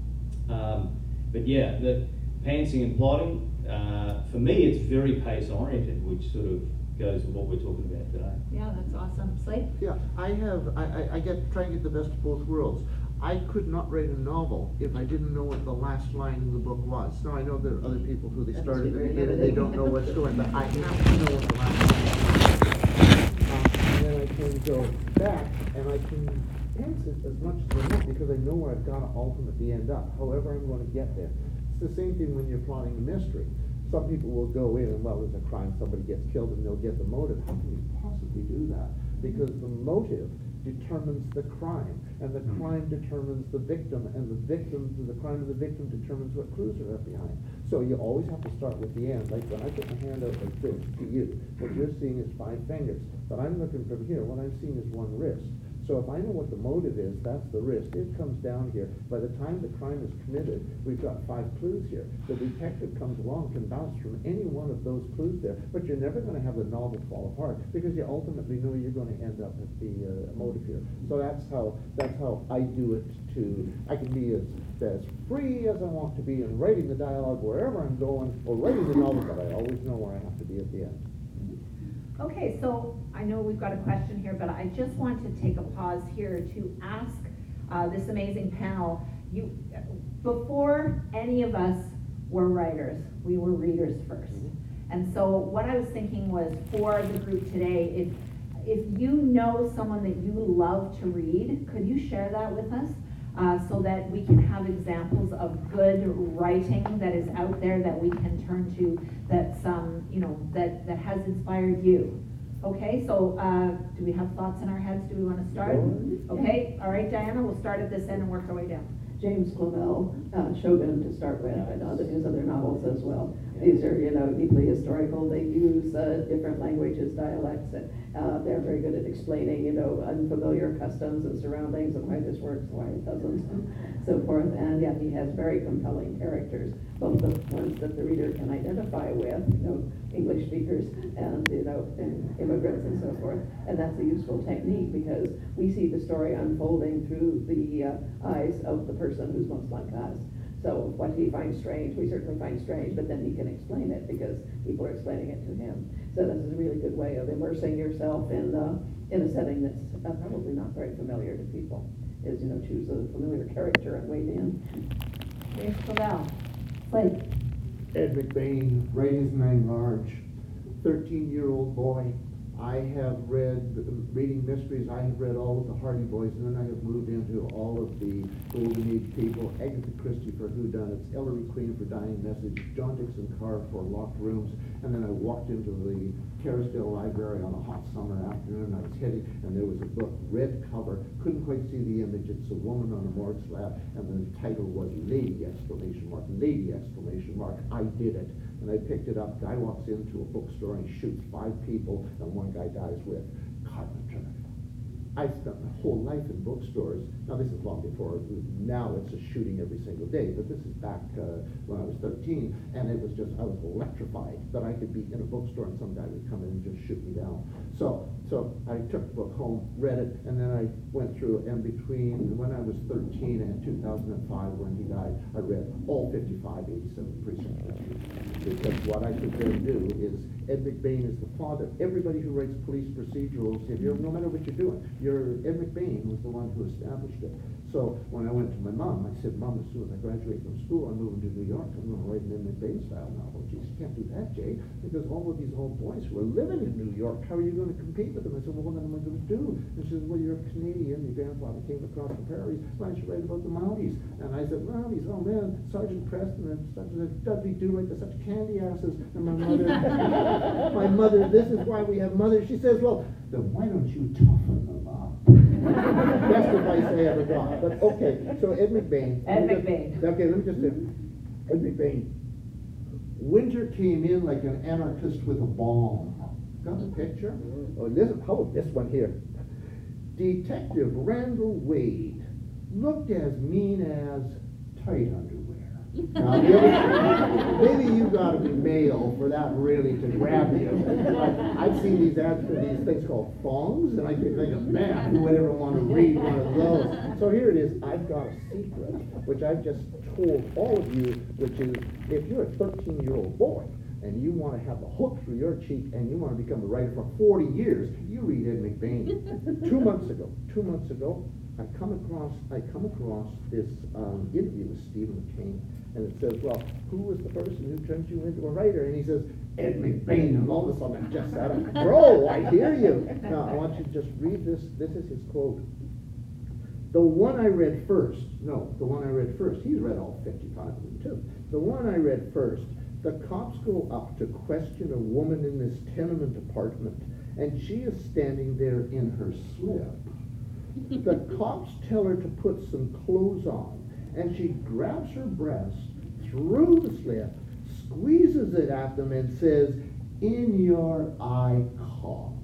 but yeah, the pantsing and plotting, for me, it's very pace-oriented, which sort of goes with what we're talking about today. Yeah, that's awesome. Slade? Yeah, I try and get the best of both worlds. I could not write a novel if I didn't know what the last line in the book was. Now, I know there are other people who they start at the beginning, they don't know what's going, but I have to know what the last line is. And then I can go back and I can pants it as much as I want, because I know where I've got to ultimately end up, however I'm going to get there. It's the same thing when you're plotting a mystery. Some people will go in and, well, there's a crime, somebody gets killed, and they'll get the motive. How can you possibly do that? Because the motive determines the crime, and the crime determines the victim, and the crime of the victim determines what clues are left behind. So you always have to start with the end. Like, when I put my hand out like this to you, what you're seeing is 5 fingers, but I'm looking from here, what I'm seeing is 1 wrist. So if I know what the motive is, that's the wrist. It comes down here. By the time the crime is committed, we've got 5 clues here. The detective comes along, can bounce from any one of those clues there, but you're never going to have the novel fall apart, because you ultimately know you're going to end up at the motive here. So that's how I do it too. I can be as free as I want to be in writing the dialogue wherever I'm going, or writing the novel, but I always know where I have to be at the end. Okay, so I know we've got a question here, but I just want to take a pause here to ask this amazing panel. Before any of us were writers, we were readers first. And so what I was thinking was, for the group today, if you know someone that you love to read, could you share that with us? So that we can have examples of good writing that is out there that we can turn to, that's that has inspired you. Okay, so do we have thoughts in our heads? Do we want to start? Okay, all right, Diana, we'll start at this end and work our way down. James Clavell, Shogun to start with, and his other novels as well. These are, deeply historical. They use different languages, dialects. They're very good at explaining, unfamiliar customs and surroundings, and why this works, why it doesn't, and so forth. And yet he has very compelling characters, both the ones that the reader can identify with, English speakers, and immigrants and so forth. And that's a useful technique, because we see the story unfolding through the eyes of the person who's most like us. So what he finds strange, we certainly find strange, but then he can explain it because people are explaining it to him. So this is a really good way of immersing yourself in a setting that's probably not very familiar to people. Is, choose a familiar character and wade in. Here's Clavell. Slade. Ed McBain, writing his name large, 13-year-old boy. I have reading mysteries, I have read all of the Hardy Boys, and then I have moved into all of the Golden Age people, Agatha Christie for Whodunits, Ellery Queen for Dying Message, John Dixon Carr for Locked Rooms, and then I walked into the Kerrisdale Library on a hot summer afternoon, I was heading, and there was a book, red cover, couldn't quite see the image, it's a woman on a morgue slab, and the title was Lady, exclamation mark, Lady, exclamation mark, I did it. And I picked it up, guy walks into a bookstore and shoots 5 people, and one guy dies with Carpenter. I spent my whole life in bookstores. Now this is long before, now it's a shooting every single day, but this is back when I was 13, and it was just, I was electrified that I could be in a bookstore and some guy would come in and just shoot me down. So I took the book home, read it, and then I went through, and between when I was 13 and 2005 when he died, I read all 55 87 Precinct mysteries. Because what I could then do is, Ed McBain is the father. Everybody who writes police procedurals, no matter what you're doing, Ed McBain was the one who established it. So when I went to my mom, I said, Mom, as soon as I graduate from school, I'm moving to New York. I'm going to write an Ed McBain style novel. Geez, you can't do that, Jay, because all of these old boys who are living in New York, how are you going to compete with them? I said, well, what am I going to do? And she said, well, you're a Canadian. Your grandfather came across the prairies. Why don't you write about the Mounties? And I said, Mounties, oh man, Sergeant Preston and such and such Dudley Do Right, they're such candy asses. And my mother, this is why we have mothers. She says, well, then why don't you toughen them up? Best advice I ever got. But okay, so Ed McBain. Okay, let me just say, Ed McBain. Winter came in like an anarchist with a bomb. Got the picture? Oh, listen, how about this one here? Detective Randall Wade looked as mean as tight underwear. Now, maybe you gotta be male for that really to grab you. I've seen these ads for these things called thongs, and I can think of, man, who would ever want to read one of those? So here it is, I've got a secret, which I've just told all of you, which is, if you're a 13-year-old boy, and you want to have the hook through your cheek, and you want to become a writer for 40 years, you read Ed McBain. 2 months ago, I come across this interview with Stephen King, and it says, well, who was the person who turned you into a writer? And he says, Ed McBain, and all of a sudden I just sat up, bro, I hear you. Now, I want you to just read this. This is his quote. The one I read first, he's read all 55 of them too. The one I read first, the cops go up to question a woman in this tenement apartment, and she is standing there in her slip. The cops tell her to put some clothes on, and she grabs her breast through the slip, squeezes it at them, and says, in your eye cop.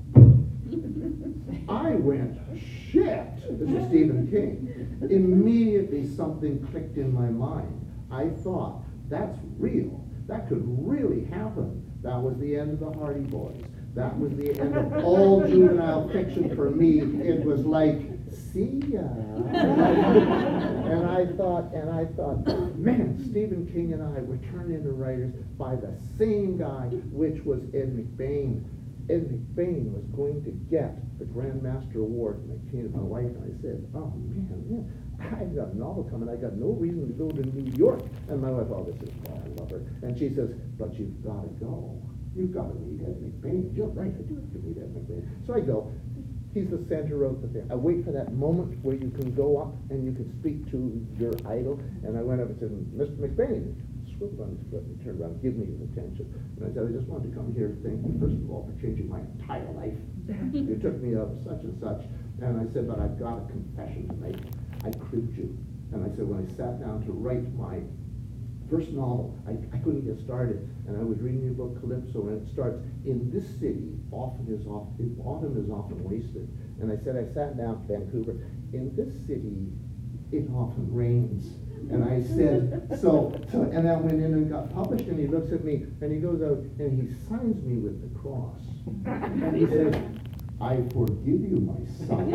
I went, shit, this is Stephen King. Immediately something clicked in my mind. I thought, that's real. That could really happen. That was the end of the Hardy Boys. That was the end of all juvenile fiction for me. It was like, see ya. And I thought, man, Stephen King and I were turned into writers by the same guy, which was Ed McBain. Ed McBain was going to get the Grand Master Award, and I came to my wife and I said, oh man, I've got a novel coming, I got no reason to go to New York. And my wife, oh, this is why I love her. And she says, but you've got to go. You've got to meet Ed McBain. You're right, I do have to meet Ed McBain. So I go. He's the center of the thing. I wait for that moment where you can go up and you can speak to your idol. And I went up and said, Mr. McBain, swivel on his foot and turned around, give me his attention. And I said, I just wanted to come here to thank you, first of all, for changing my entire life. You took me out of such and such. And I said, but I've got a confession to make. I cribbed you. And I said, when I sat down to write my first novel, I couldn't get started. And I was reading your book, Calypso, and it starts, in this city, autumn is often wasted. And I said, I sat down in Vancouver, in this city, it often rains. And I said, and that went in and got published, and he looks at me, and he goes out, and he signs me with the cross. And he says, I forgive you, my son.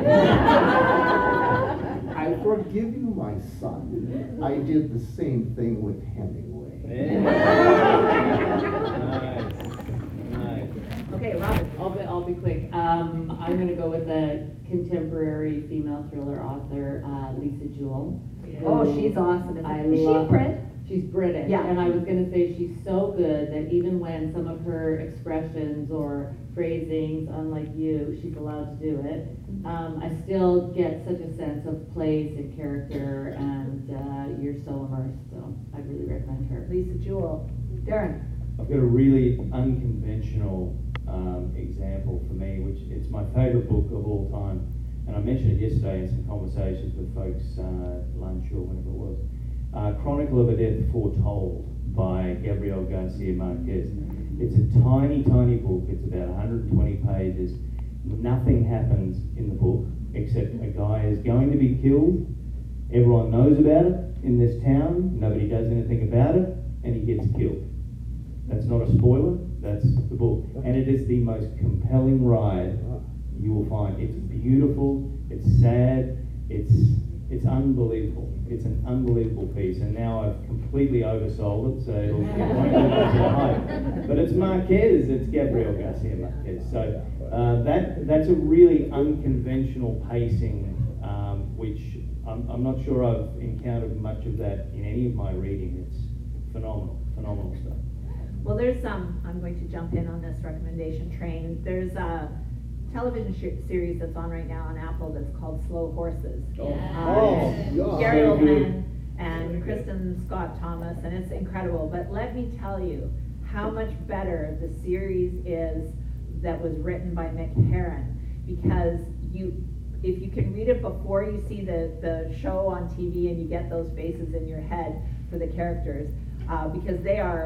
I forgive you, my son. I did the same thing with Hemingway. Nice. Nice. Okay, Robin. I'll be quick. I'm gonna go with a contemporary female thriller author, Lisa Jewell. Oh, she's awesome. Is she love- Brit? She's British, Yeah. and I was gonna say she's so good that even when some of her expressions or phrasings, unlike you, she's allowed to do it, I still get such a sense of place and character, and you're so immersed, so I really recommend her. Lisa Jewell. Darren. I've got a really unconventional example for me, which it's my favourite book of all time. And I mentioned it yesterday in some conversations with folks, lunch or whatever it was. Chronicle of a Death Foretold by Gabriel Garcia Marquez. It's a tiny, tiny book. It's about 120 pages. Nothing happens in the book except a guy is going to be killed. Everyone knows about it in this town. Nobody does anything about it, and he gets killed. That's not a spoiler. That's the book. And it is the most compelling ride you will find. It's beautiful. It's sad. It's unbelievable. It's an unbelievable piece, and now I've completely oversold it, so it'll hype. But it's Marquez, it's Gabriel Garcia Marquez. So that's a really unconventional pacing, which I'm not sure I've encountered much of that in any of my reading. It's phenomenal stuff. Well, there's I'm going to jump in on this recommendation train. There's a television series that's on right now on Apple that's called Slow Horses. yeah. Gary So good. Oldman and Kristen Scott Thomas, and it's incredible. But let me tell you how much better the series is that was written by Mick Herron, because if you can read it before you see the show on TV and you get those faces in your head for the characters, because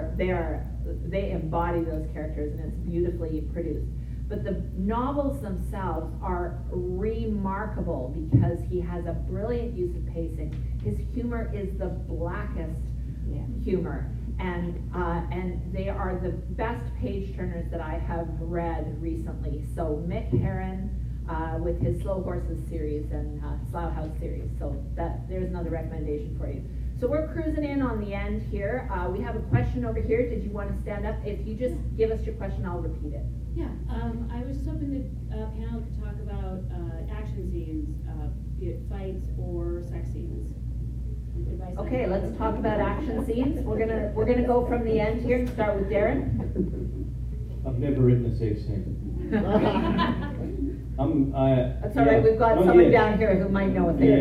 they embody those characters, and it's beautifully produced. But the novels themselves are remarkable because he has a brilliant use of pacing. His humor is the blackest humor, and they are the best page turners that I have read recently. So Mick Herron with his Slow Horses series and Slough House series. So there's another recommendation for you. So we're cruising in on the end here. We have a question over here. Did you want to stand up? If you just give us your question, I'll repeat it. Yeah, I was just hoping the panel could talk about action scenes, be it fights or sex scenes. Advice on Okay, that. let's talk about action scenes. We're gonna go from the end here and start with Darren. I've never written a sex scene. That's all right. We've got not someone yet. down here who might know what they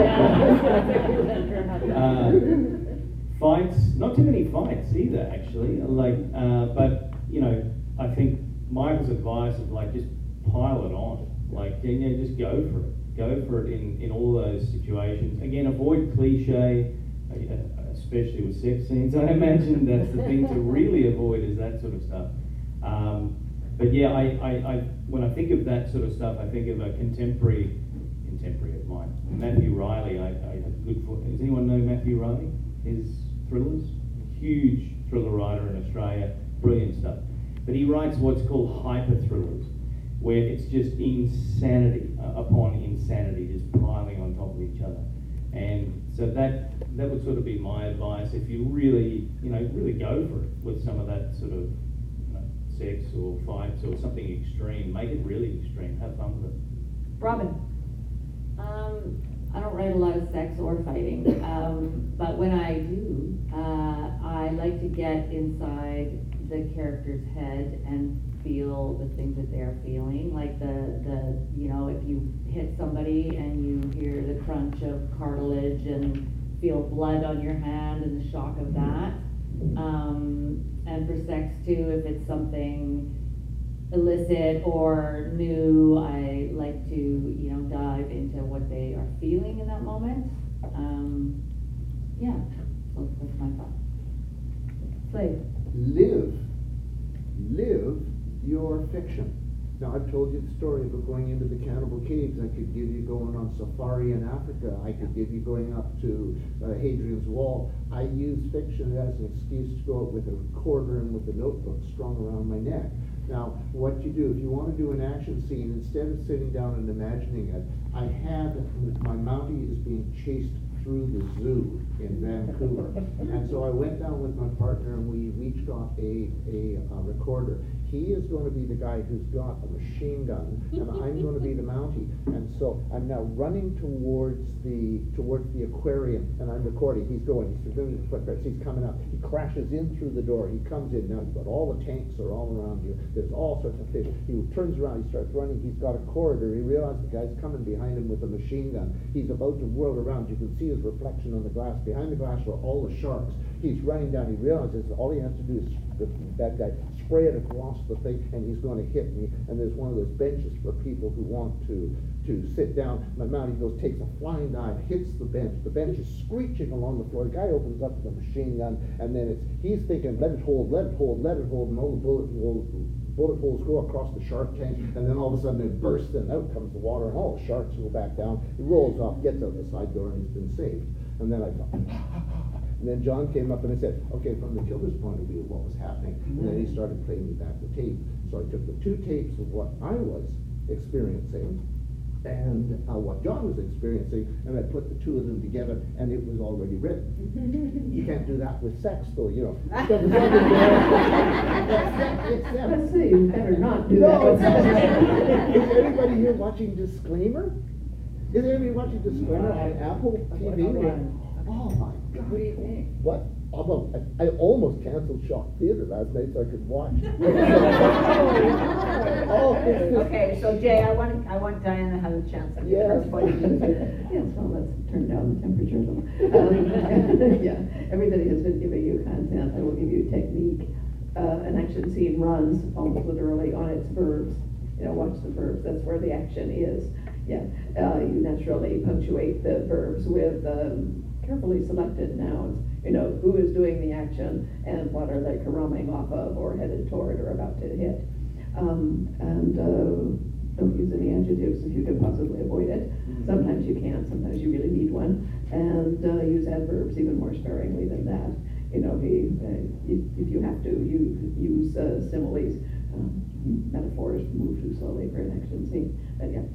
Fights, not too many fights either, actually. But I think Michael's advice is just pile it on. Just go for it. Go for it in all those situations. Again, avoid cliche, especially with sex scenes. I imagine that's the thing to really avoid, is that sort of stuff. But yeah, I when I think of that sort of stuff, I think of a contemporary of mine, Matthew Riley. I have good for. Does anyone know Matthew Riley? His thrillers, huge thriller writer in Australia, brilliant stuff. But he writes what's called hyper thrillers, where it's just insanity upon insanity, just piling on top of each other. And so that would sort of be my advice. If you really go for it with some of that sort of sex or fights or something extreme, make it really extreme. Have fun with it. Robin. I don't write a lot of sex or fighting, but when I do, I like to get inside the character's head and feel the things that they're feeling, like if you hit somebody and you hear the crunch of cartilage and feel blood on your hand and the shock of that. And for sex too, if it's something illicit or new, I like to dive into what they are feeling in that moment. So that's my thought. Slade. Live your fiction. Now, I've told you the story about going into the cannibal caves. I could give you going on safari in Africa. I could give you going up to Hadrian's Wall. I use fiction as an excuse to go out with a recorder and with a notebook strung around my neck. Now, what you do, if you want to do an action scene, instead of sitting down and imagining it, I had, my Mountie is being chased through the zoo in Vancouver. And so I went down with my partner and we each got a recorder. He is going to be the guy who's got a machine gun, and I'm going to be the Mountie. And so I'm now running towards the aquarium, and I'm recording. He's going. He's coming up. He crashes in through the door. He comes in. Now you've got all the tanks are all around you. There's all sorts of fish. He turns around. He starts running. He's got a corridor. He realizes the guy's coming behind him with a machine gun. He's about to whirl around. You can see his reflection on the glass. Behind the glass are all the sharks. He's running down. He realizes all he has to do is that guy spray it across the thing, and he's going to hit me. And there's one of those benches for people who want to sit down. My Mountie goes, takes a flying dive, hits the bench. The bench is screeching along the floor. The guy opens up with a machine gun, and then he's thinking, let it hold, let it hold, let it hold, and all the bullet holes go across the shark tank, and then all of a sudden it bursts, and out comes the water, and all the sharks go back down. He rolls off, gets out the side door, and he's been saved. And then I thought, and then John came up and I said, okay, from the killer's point of view, what was happening? And then he started playing me back the tape. So I took the 2 tapes of what I was experiencing and what John was experiencing, and I put the 2 of them together, and it was already written. You can't do that with sex, though, you know. Let's see, you better not do that. Is anybody here watching Disclaimer? Is anybody watching Disclaimer on Apple TV? Oh my God. What do you think? What? Well, I almost canceled Shock Theater last night so I could watch. Okay, so Jay, I want Diana to have a chance to give her point. Yes, well, let's turn down the temperature a little. Yeah, everybody has been giving you content. I will give you technique. An action scene runs almost literally on its verbs. You know, watch the verbs. That's where the action is. Yeah, you naturally punctuate the verbs with carefully selected nouns. You know, who is doing the action and what are they caroming off of or headed toward or about to hit. Don't use any adjectives if you can possibly avoid it. Sometimes you can't, sometimes you really need one. And use adverbs even more sparingly than that. You know, if you have to, you use similes, metaphors, move too slowly for an action scene. But yeah.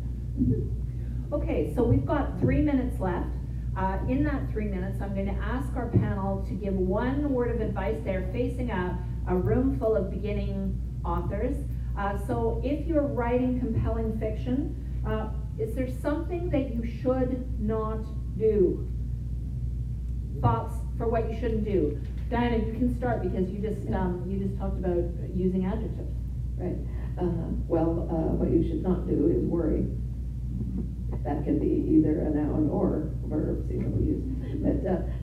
Okay, so we've got 3 minutes left. In that 3 minutes, I'm going to ask our panel to give one word of advice. They're facing a room full of beginning authors. So if you're writing compelling fiction, is there something that you should not do? Thoughts for what you shouldn't do? Diana, you can start because you just talked about using adjectives. Right. What you should not do is worry. That can be either a noun or verb, see what we use. But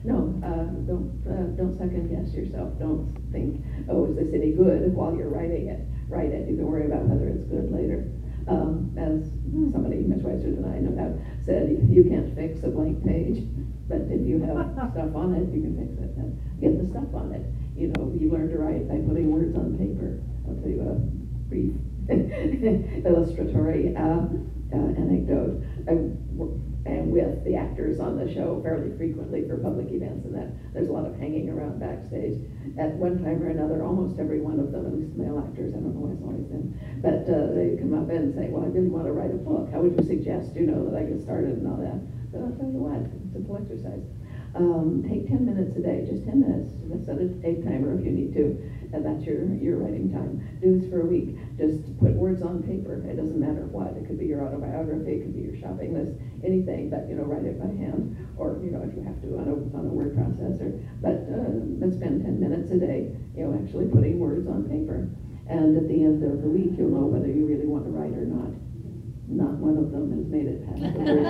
don't second guess yourself. Don't think, oh, is this any good while you're writing it? Write it. You can worry about whether it's good later. As somebody much wiser than I, no doubt, said, you can't fix a blank page, but if you have stuff on it, you can fix it. And get the stuff on it. You know, you learn to write by putting words on paper. I'll tell you a brief illustratory anecdote. And with the actors on the show fairly frequently for public events, and that there's a lot of hanging around backstage. At one time or another, almost every one of them, at least male actors, I don't know why it's always them, but they come up and say, well, I really want to write a book. How would you suggest, that I get started and all that? But I'll tell you what, it's a simple exercise. Take 10 minutes a day, just 10 minutes. Set a date timer if you need to, and that's your writing time. Do this for a week. Just put words on paper. It doesn't matter what. It could be your autobiography, it could be your shopping list, anything, but write it by hand, or if you have to on a word processor. But spend 10 minutes a day, actually putting words on paper. And at the end of the week, you'll know whether you really want to write or not. Not one of them has made it past the first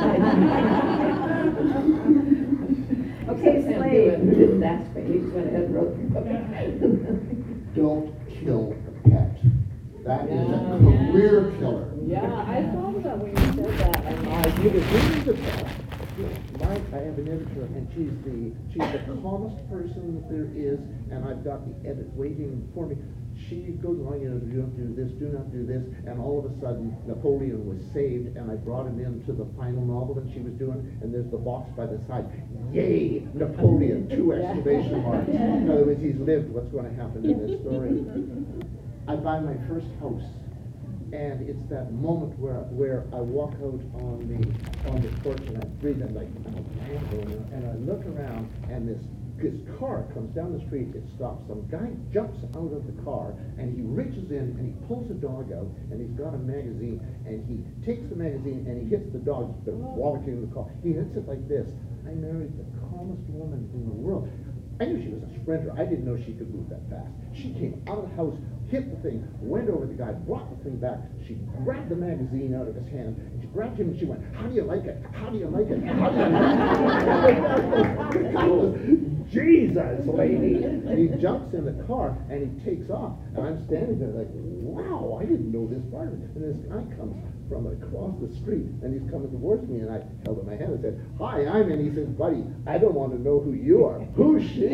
Okay, Slade. Who didn't ask me, he just went ahead and wrote the book. Don't kill a pet. That is a career killer. Yeah, I thought of that when you said that. You can lose a pet. My I have an editor, and she's the calmest person that there is, and I've got the edit waiting for me. She goes along, do not do this, do not do this, and all of a sudden, Napoleon was saved, and I brought him into the final novel that she was doing, and there's the box by the side. Yay, Napoleon, 2 exclamation marks. In other words, he's lived what's going to happen in this story. I buy my first house, and it's that moment where I walk out on the porch and I breathe, and like I'm a landowner, and I look around, and this car comes down the street, it stops, some guy jumps out of the car, and he reaches in and he pulls a dog out, and he's got a magazine, and he takes the magazine and he hits the dog, the wallowing in the car. He hits it like this. I married the calmest woman in the world. I knew she was a sprinter. I didn't know she could move that fast. She came out of the house, hit the thing, went over the guy, brought the thing back. She grabbed the magazine out of his hand, and she grabbed him and she went, "How do you like it? How do you like it? How do you like it?" I was, "Jesus, lady." And he jumps in the car and he takes off. And I'm standing there like, wow, I didn't know this part of it. And this guy comes from across the street, and he's coming towards me, and I held up my hand and said, "Hi, I'm," and he says, "Buddy, I don't want to know who you are." Who's she?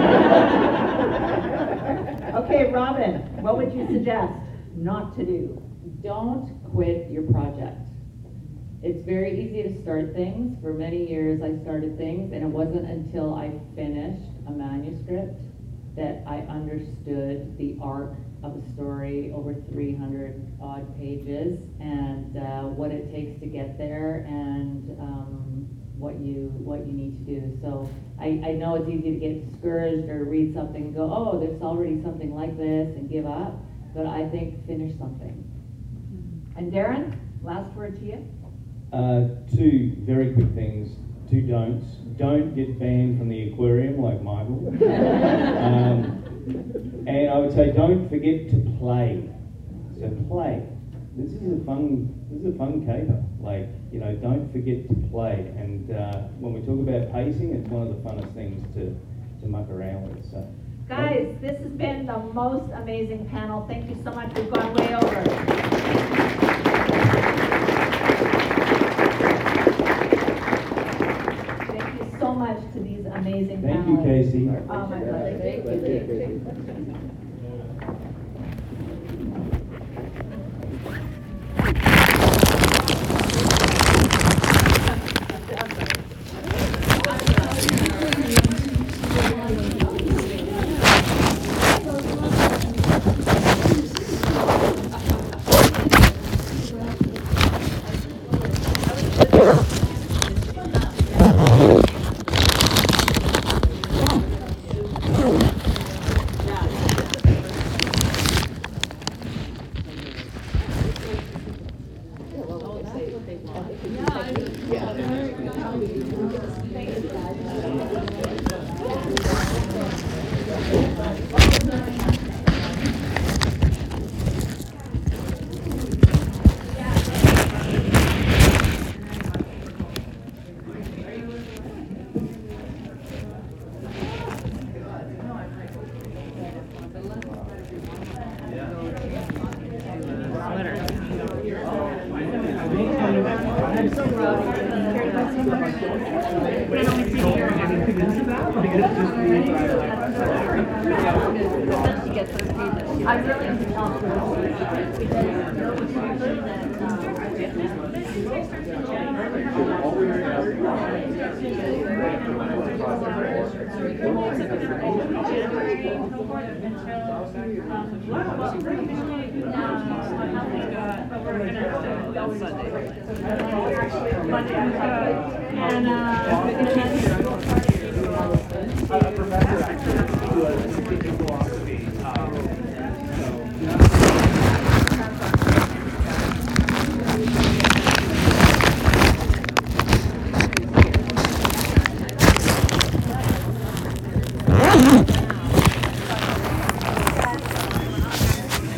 Okay, Robin, what would you suggest not to do? Don't quit your project. It's very easy to start things. For many years I started things, and it wasn't until I finished a manuscript that I understood the arc of a story over 300 odd pages, and what it takes to get there, and what you need to do. So I know it's easy to get discouraged or read something and go, oh, there's already something like this, and give up. But I think finish something. And Darren, last word to you. 2 very quick things, 2 don'ts. Don't get banned from the aquarium like Michael. And I would say don't forget to play. So play. This is a fun caper. Like, don't forget to play. And when we talk about pacing, it's one of the funnest things to muck around with. So, Guys, this has been the most amazing panel. Thank you so much. We've gone way over. So much to these amazing thank you, panelists. Casey. Oh, my God. Thank you. And